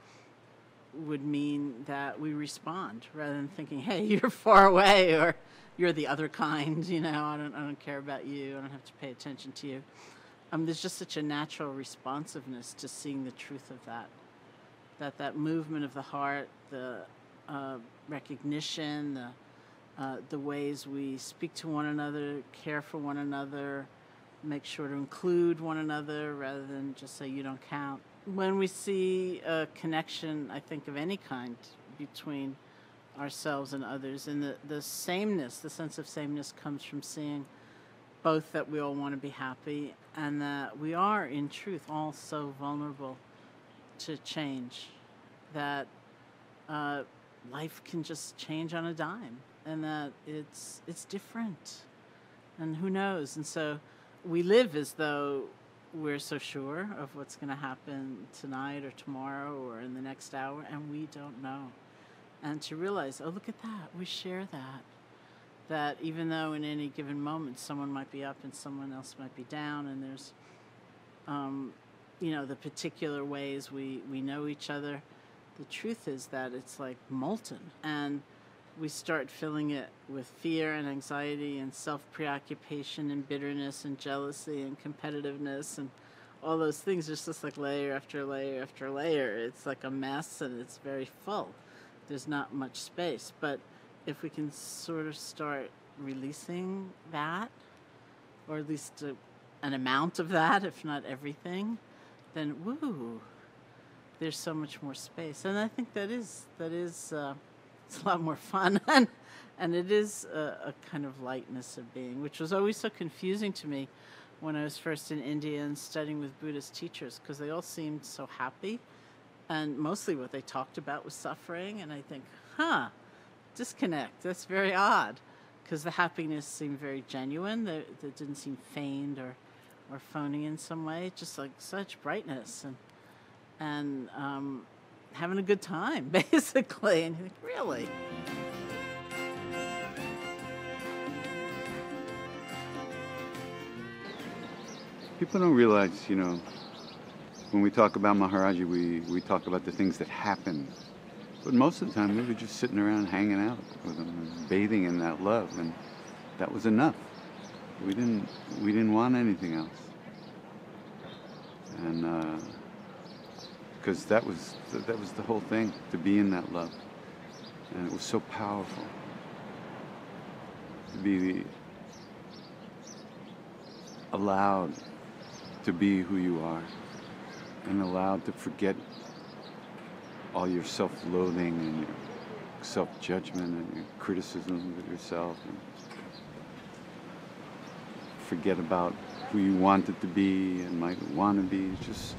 would mean that we respond rather than thinking, hey, you're far away, or you're the other kind, you know, I don't I don't care about you, I don't have to pay attention to you. Um, there's just such a natural responsiveness to seeing the truth of that, that that movement of the heart, the uh, recognition, the, uh, the ways we speak to one another, care for one another, make sure to include one another rather than just say you don't count. When we see a connection, I think, of any kind between ourselves and others, and the, the sameness, the sense of sameness comes from seeing both that we all want to be happy and that we are, in truth, all so vulnerable to change, that uh, life can just change on a dime, and that it's it's different, and who knows? And so we live as though we're so sure of what's going to happen tonight or tomorrow or in the next hour, and we don't know. And to realize, oh, look at that, we share that. That even though in any given moment someone might be up and someone else might be down, and there's, um, you know, the particular ways we, we know each other, the truth is that it's like molten. And we start filling it with fear and anxiety and self-preoccupation and bitterness and jealousy and competitiveness and all those things. It's just like layer after layer after layer. It's like a mess, and it's very full. There's not much space. But if we can sort of start releasing that, or at least a, an amount of that, if not everything, then woo, there's so much more space. And I think that is, that is, uh, it's a lot more fun, and, and it is a, a kind of lightness of being, which was always so confusing to me when I was first in India and studying with Buddhist teachers, because they all seemed so happy, and mostly what they talked about was suffering, and I think, huh, disconnect, that's very odd, because the happiness seemed very genuine, that it didn't seem feigned or, or phony in some way, just like such brightness, and, and um, having a good time, basically. And you think, really? People don't realize, you know, when we talk about Maharaji, we, we talk about the things that happen. But most of the time, we were just sitting around hanging out with him and bathing in that love, and that was enough. We didn't, we didn't want anything else. And because uh, that was, that was the whole thing, to be in that love. And it was so powerful. To be allowed to be who you are, and allowed to forget all your self-loathing and your self-judgment and your criticism of yourself, and forget about who you wanted to be and might want to be. Just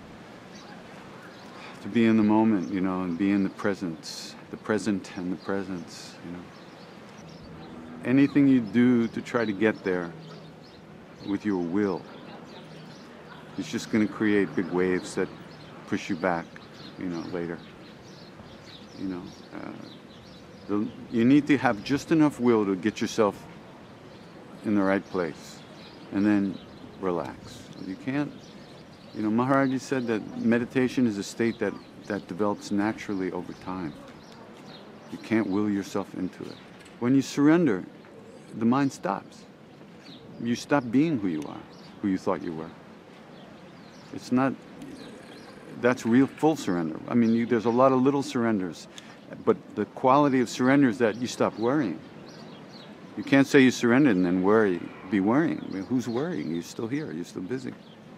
to be in the moment, you know, and be in the presence, the present and the presence, you know. Anything you do to try to get there with your will, it's just going to create big waves that push you back, you know, later. You know, uh, the, you need to have just enough will to get yourself in the right place, and then relax. You can't, you know, Maharaji said that meditation is a state that, that develops naturally over time. You can't will yourself into it. When you surrender, the mind stops. You stop being who you are, who you thought you were. It's not, that's real full surrender. I mean, you, there's a lot of little surrenders, but the quality of surrender is that you stop worrying. You can't say you surrendered and then worry, be worrying. I mean, who's worrying? You're still here, you're still busy.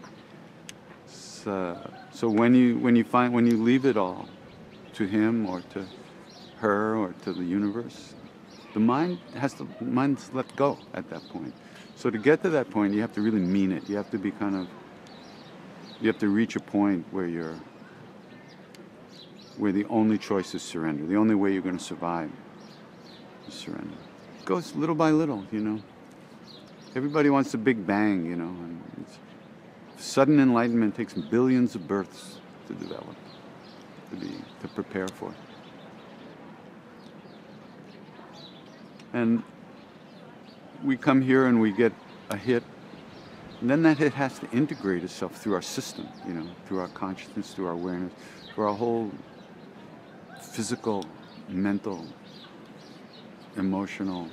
So, so when you, when you find, when you leave it all to him or to her or to the universe, the mind has to, mind's let go at that point. So to get to that point, you have to really mean it. You have to be kind of, you have to reach a point where you're, where the only choice is surrender. The only way you're going to survive is surrender. It goes little by little, you know. Everybody wants a big bang, you know. And it's, sudden enlightenment takes billions of births to develop, to be, to prepare for. And we come here and we get a hit, and then that hit has to integrate itself through our system, you know, through our consciousness, through our awareness, through our whole physical, mental, emotional,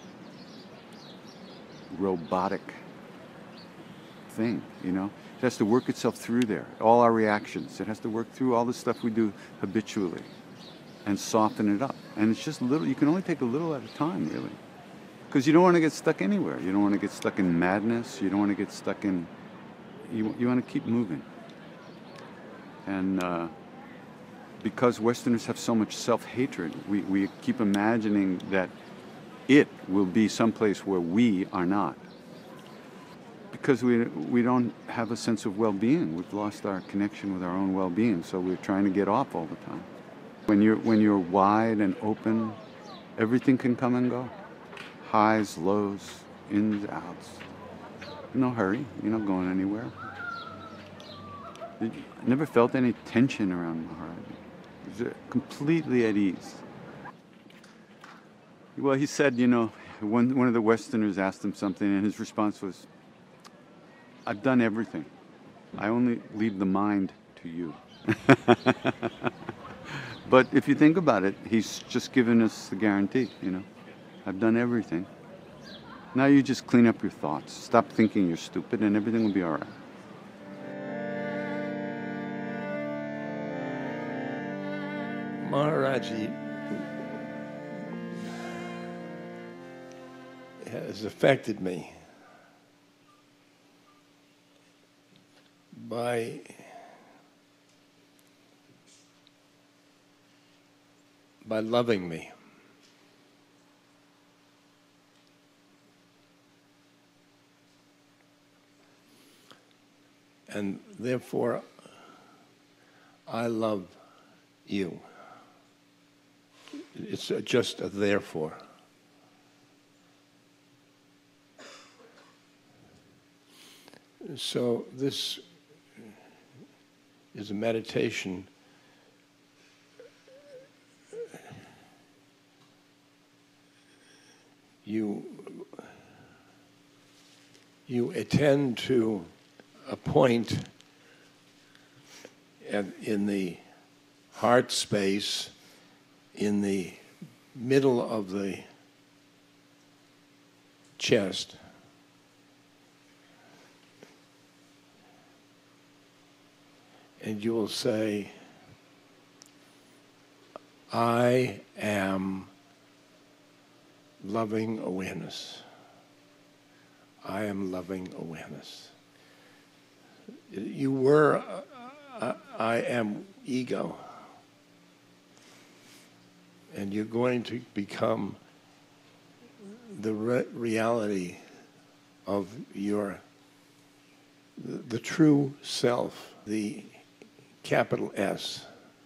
robotic thing, you know. It has to work itself through there, all our reactions. It has to work through all the stuff we do habitually and soften it up. And it's just little, you can only take a little at a time, really. Because you don't want to get stuck anywhere. You don't want to get stuck in madness. You don't want to get stuck in, you, you want to keep moving. And uh, because Westerners have so much self-hatred, we, we keep imagining that it will be someplace where we are not. Because we, we don't have a sense of well-being. We've lost our connection with our own well-being, so we're trying to get off all the time. When you're, when you're wide and open, everything can come and go. Highs, lows, ins, outs. No hurry, you're not going anywhere. I never felt any tension around Maharaji. He was completely at ease. Well, he said, you know, one, one of the Westerners asked him something, and his response was, I've done everything. I only leave the mind to you. But if you think about it, he's just given us the guarantee, you know. I've done everything. Now you just clean up your thoughts. Stop thinking you're stupid and everything will be all right. Maharaji has affected me by by loving me. And therefore, I love you. It's just a therefore. So this is a meditation you, you attend to a point at, in the heart space, in the middle of the chest. And you will say, I am loving awareness. I am loving awareness. You were, uh, I am ego. And you're going to become the re- reality of your, the, the true self, the capital S.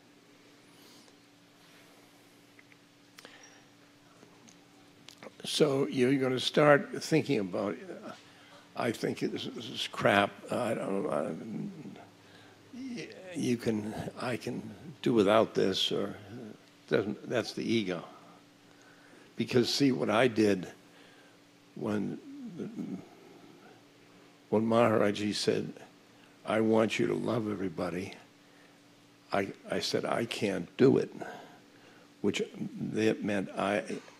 So you're going to start thinking about, I think this is crap. I don't know. You can, I can do without this, or doesn't. That's the ego. Because see what I did when when Maharaji said, "I want you to love everybody." I I said I can't do it, which that meant I.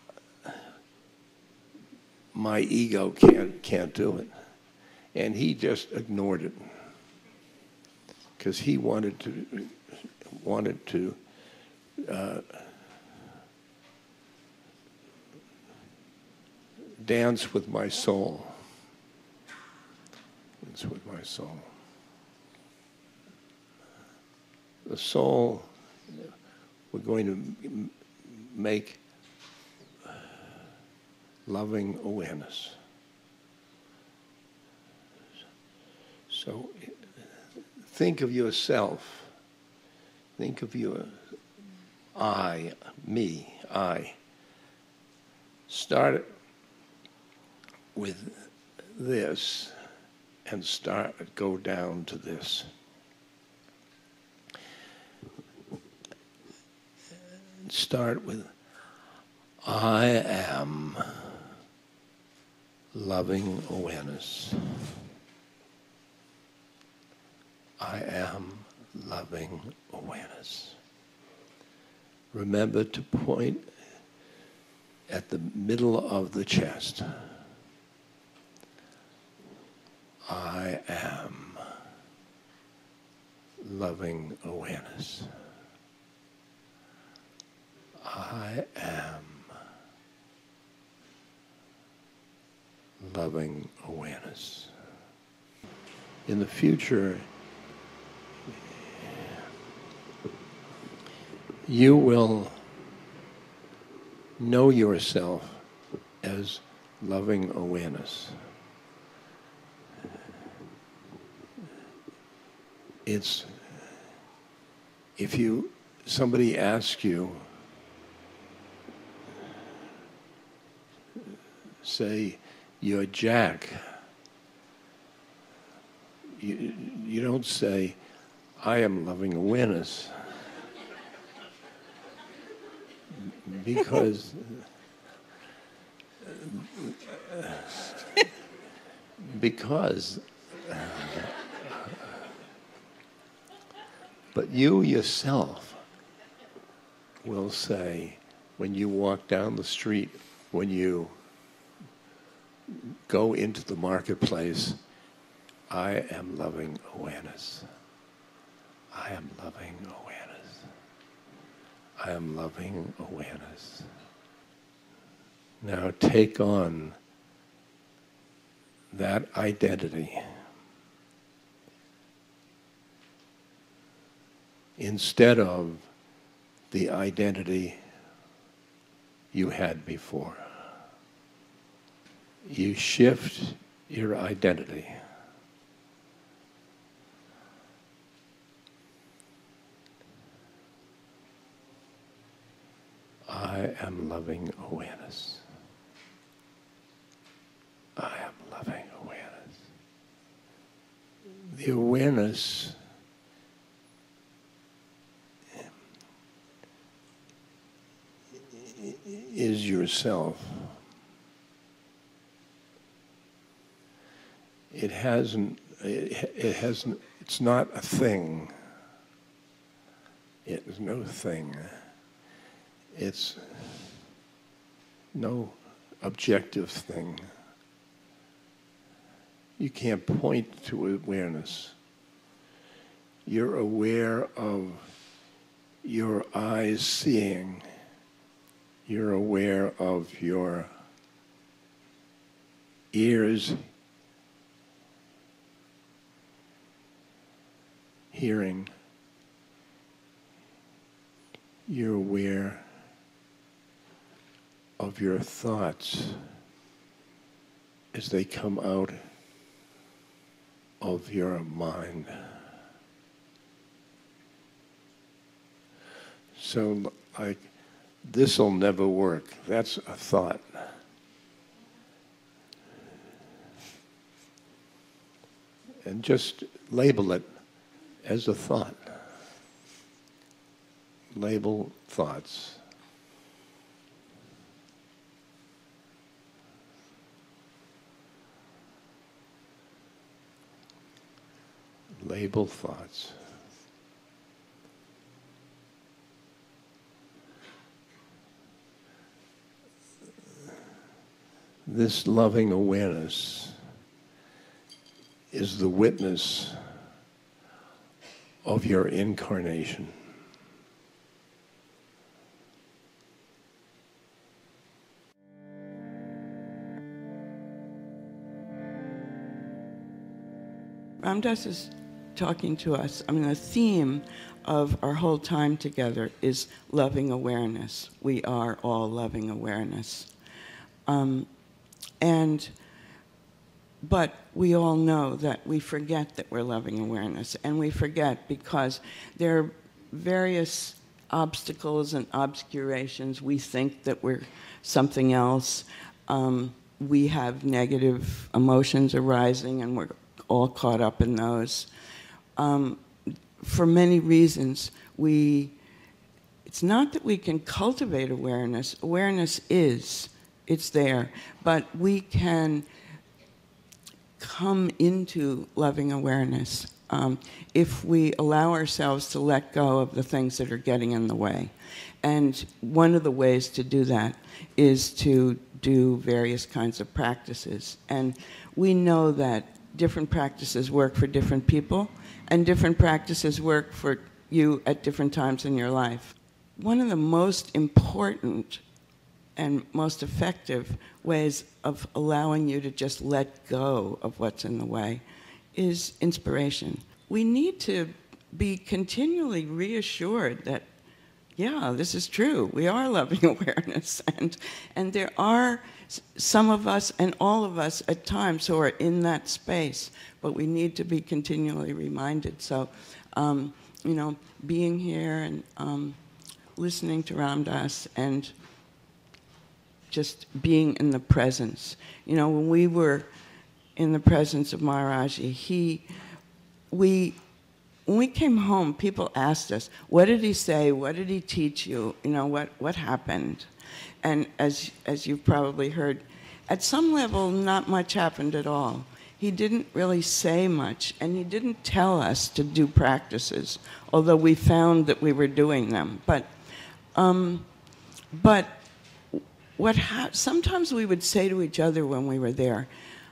My ego can't can't do it, and he just ignored it because he wanted to wanted to uh, dance with my soul. Dance with my soul. The soul. We're going to make loving awareness. So think of yourself. Think of your I, me, I. Start with this and start go down to this. Start with I am loving awareness. I am loving awareness. Remember to point at the middle of the chest. I am loving awareness. I am loving awareness. In the future, you will know yourself as loving awareness. It's, if you, somebody asks you, say, you're Jack. You, you don't say, I am loving awareness. Because because but you yourself will say, when you walk down the street, when you go into the marketplace, I am loving awareness. I am loving awareness. I am loving awareness. Now take on that identity instead of the identity you had before. You shift your identity. I am loving awareness. I am loving awareness. The awareness is yourself. It hasn't, it, it hasn't, it's not a thing. It is no thing. It's no objective thing. You can't point to awareness. You're aware of your eyes seeing. You're aware of your ears hearing. You're aware of your thoughts as they come out of your mind. So, like, this'll never work. That's a thought. And just label it as a thought. Label thoughts. Label thoughts. This loving awareness is the witness of your incarnation. Ram Dass is talking to us. I mean, the theme of our whole time together is loving awareness. We are all loving awareness. Um, and, but we all know that we forget that we're loving awareness, and we forget because there are various obstacles and obscurations. We think that we're something else. Um, we have negative emotions arising, and we're all caught up in those. Um, for many reasons, we, it's not that we can cultivate awareness. Awareness is, it's there, but we can come into loving awareness um, if we allow ourselves to let go of the things that are getting in the way. And one of the ways to do that is to do various kinds of practices. And we know that different practices work for different people, and different practices work for you at different times in your life. One of the most important and most effective ways of allowing you to just let go of what's in the way is inspiration. We need to be continually reassured that, yeah, this is true. We are loving awareness. And, and there are some of us and all of us at times who are in that space, but we need to be continually reminded. So, um, you know, being here and um, listening to Ram Dass and just being in the presence. You know, when we were in the presence of Maharaji, he, we, when we came home, people asked us, what did he say? What did he teach you? You know, what, what happened? And as, as you've probably heard, at some level, not much happened at all. He didn't really say much, and he didn't tell us to do practices, although we found that we were doing them. But, um, but what ha- sometimes we would say to each other when we were there,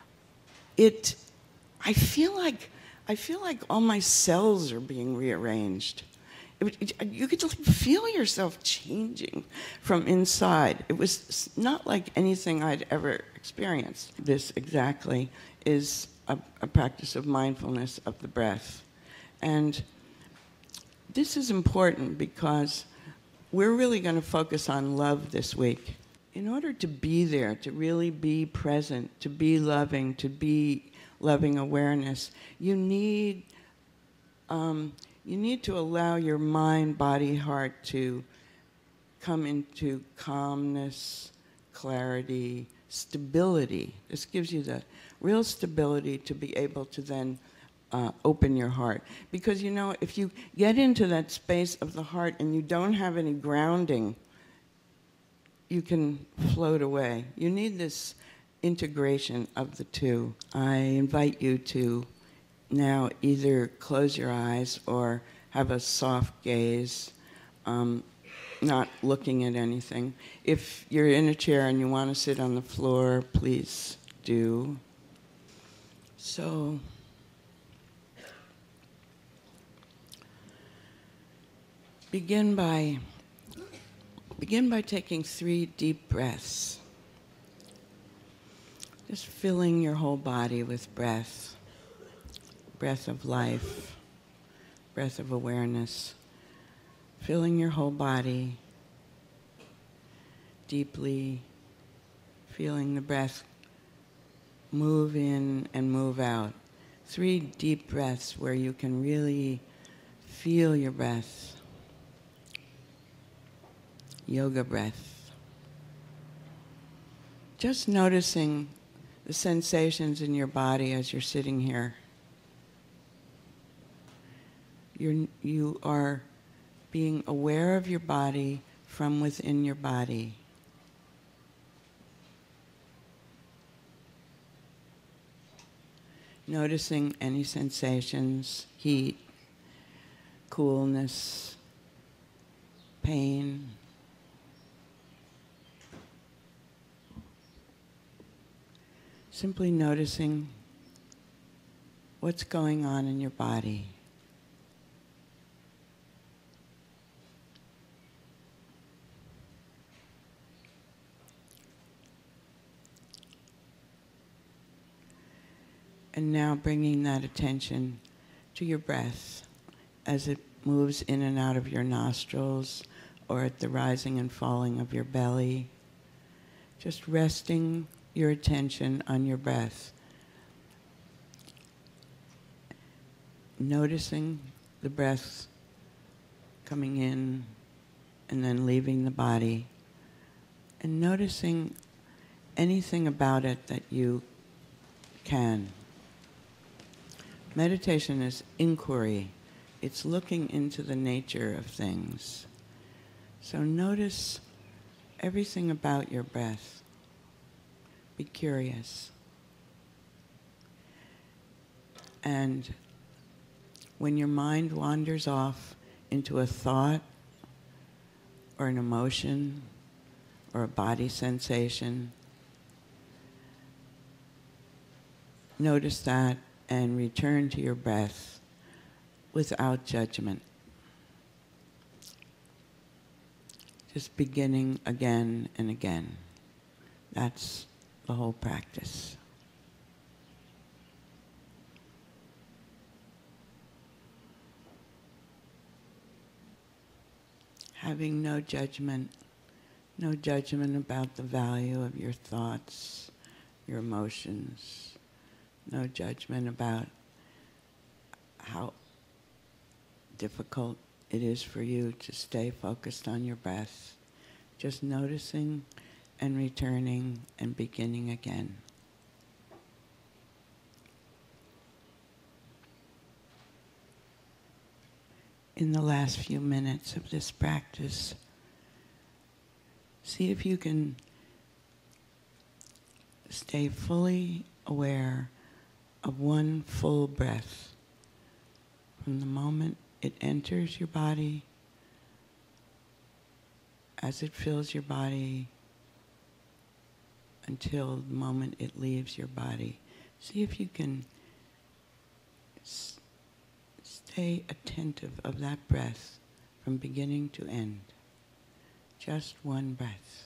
it, I feel like, I feel like all my cells are being rearranged. It, it, you could just feel yourself changing from inside. It was not like anything I'd ever experienced. This exactly is a, a practice of mindfulness of the breath. And this is important because we're really going to focus on love this week. In order to be there, to really be present, to be loving, to be loving awareness, you need um, you need to allow your mind, body, heart to come into calmness, clarity, stability. This gives you the real stability to be able to then uh, open your heart. Because, you know, if you get into that space of the heart and you don't have any grounding, you can float away. You need this integration of the two. I invite you to now either close your eyes or have a soft gaze, um, not looking at anything. If you're in a chair and you want to sit on the floor, please do. So, begin by begin by taking three deep breaths. Just filling your whole body with breath. Breath of life, breath of awareness. Filling your whole body deeply, feeling the breath move in and move out. Three deep breaths where you can really feel your breath. Yoga breath. Just noticing the sensations in your body as you're sitting here. You're, you are being aware of your body from within your body. Noticing any sensations, heat, coolness, pain. Simply noticing what's going on in your body. And now bringing that attention to your breath as it moves in and out of your nostrils or at the rising and falling of your belly. Just resting your attention on your breath. Noticing the breath coming in and then leaving the body. And noticing anything about it that you can. Meditation is inquiry. It's looking into the nature of things. So notice everything about your breath. Be curious. And when your mind wanders off into a thought or an emotion or a body sensation, notice that and return to your breath without judgment. Just beginning again and again. That's the whole practice. Having no judgment, no judgment about the value of your thoughts, your emotions, no judgment about how difficult it is for you to stay focused on your breath. Just noticing and returning and beginning again. In the last few minutes of this practice, see if you can stay fully aware of one full breath from the moment it enters your body, as it fills your body, until the moment it leaves your body. See if you can s- stay attentive of that breath from beginning to end. Just one breath.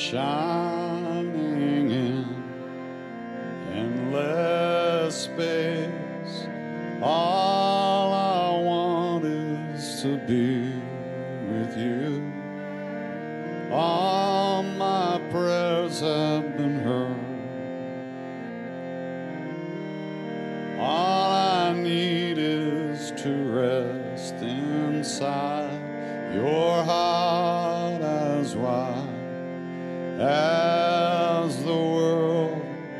shining in endless space. All I want is to be with you. All my prayers have been heard. All I need is to rest inside your heart as wide as the world.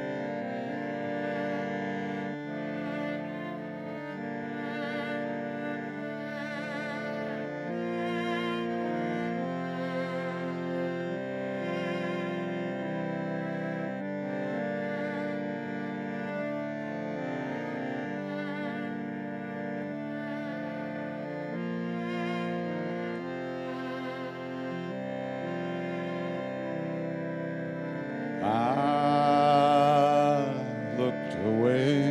I looked away,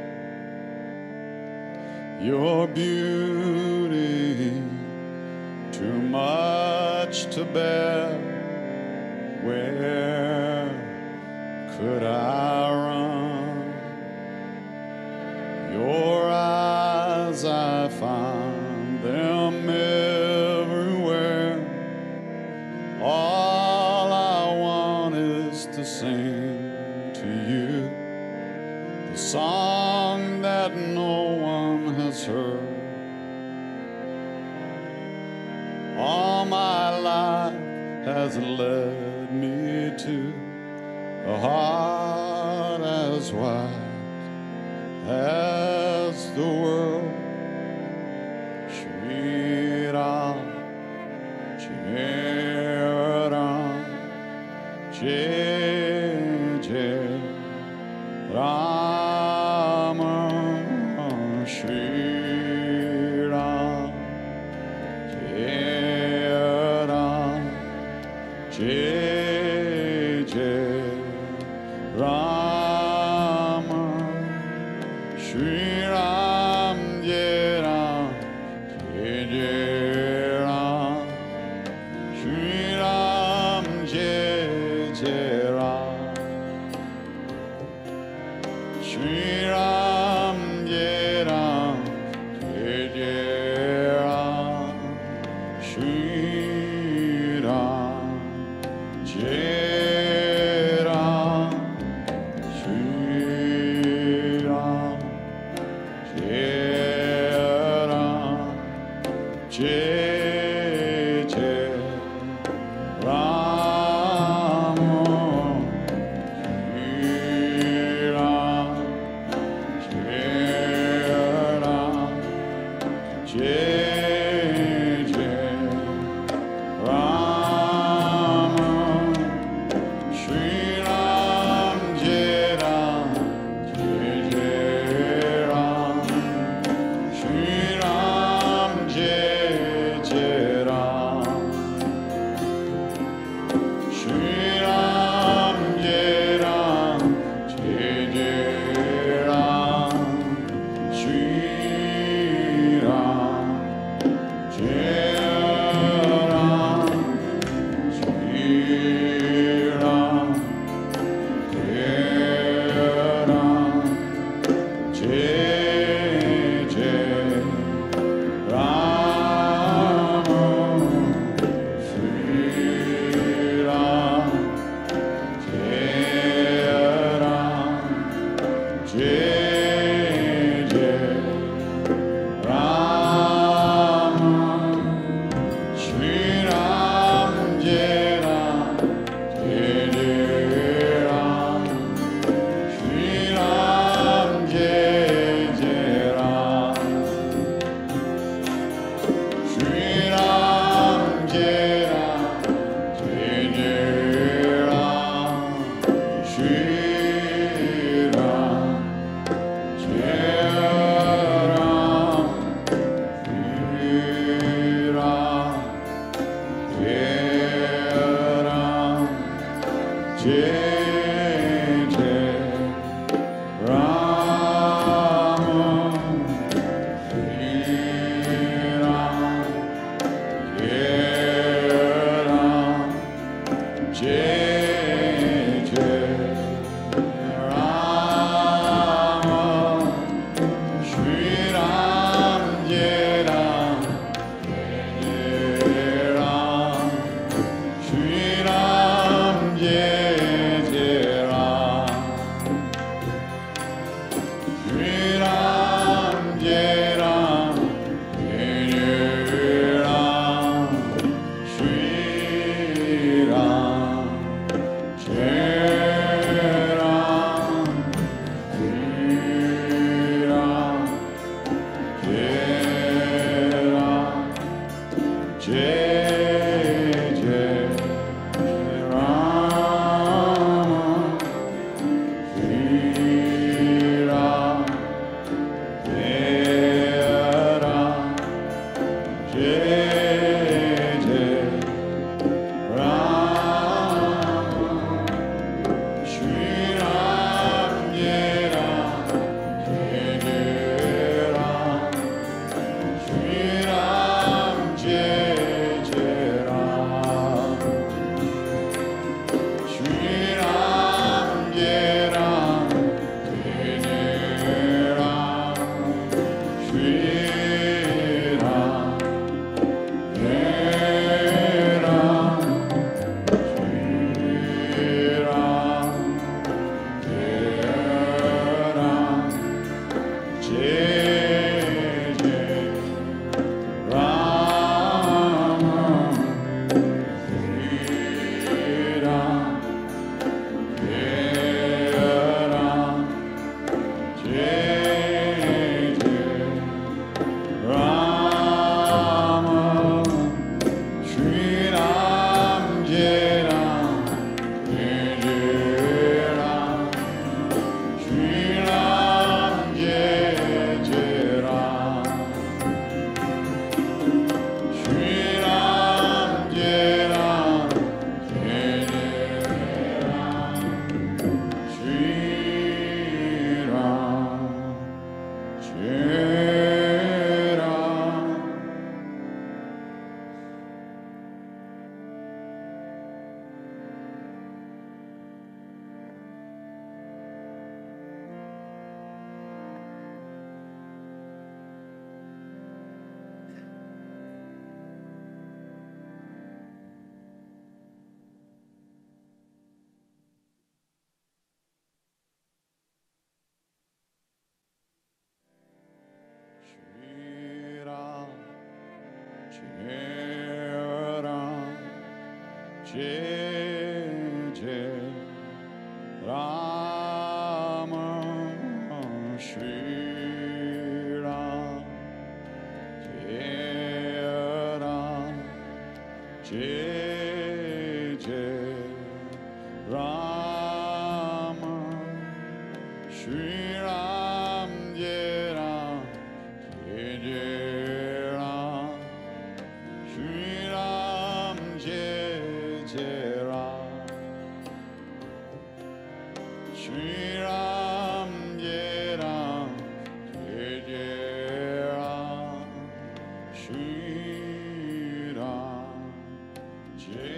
your beauty too much to bear. Where could I run? Your eyes, I find them everywhere. All I want is to sing to you the song that no one has heard. All my life has led me to a heart as wide as the world. Shri Ram, Jai Ram, Jai Jai Rama, Shri Ram, Jai Ram, Jai Jai Rama, Shri Ram, Jai Ram, Jai Jai Ram, Shri Ram, Jai Jai Ram, Shri Ram, Jai Ram, Jai Jai Ram, Shri Ram, Jai Ram, Shri Ram, Jai Ram, Jai Jai Ram, Shri Ram, Jai Ram, Jai Jai Ram, Shri Ram, Jai Ram, Jai Jai Ram, Shri Ram, Jai Jai Ram, Shri Ram, Jai Ram, Jai Jai Ram, Shri Ram, Jai Ram, Shri Ram, Jai Ram, Jai Jai Ram, Shri Ram, Jai Ram, Jai Jai Ram, Shri Ram, Jai Ram, Jai Jai Ram, Shri Ram, Jai Jai Ram, Shri Ram, Jai Ram, Jai Jai Ram, Shri Ram, Jai Ram, Shri Ram, Jai Ram, Jai Jai Ram, Shri Ram, Jai Ram, Jai Jai Jai Rama Shri Ram Jai Ram Jai Jai Rama Shri Ram Jai Ram Jai Jai Ram Shri Ram Jai Jai Ram Shri Ram Jai Ram Jai Jai Ram Shri Ram Jai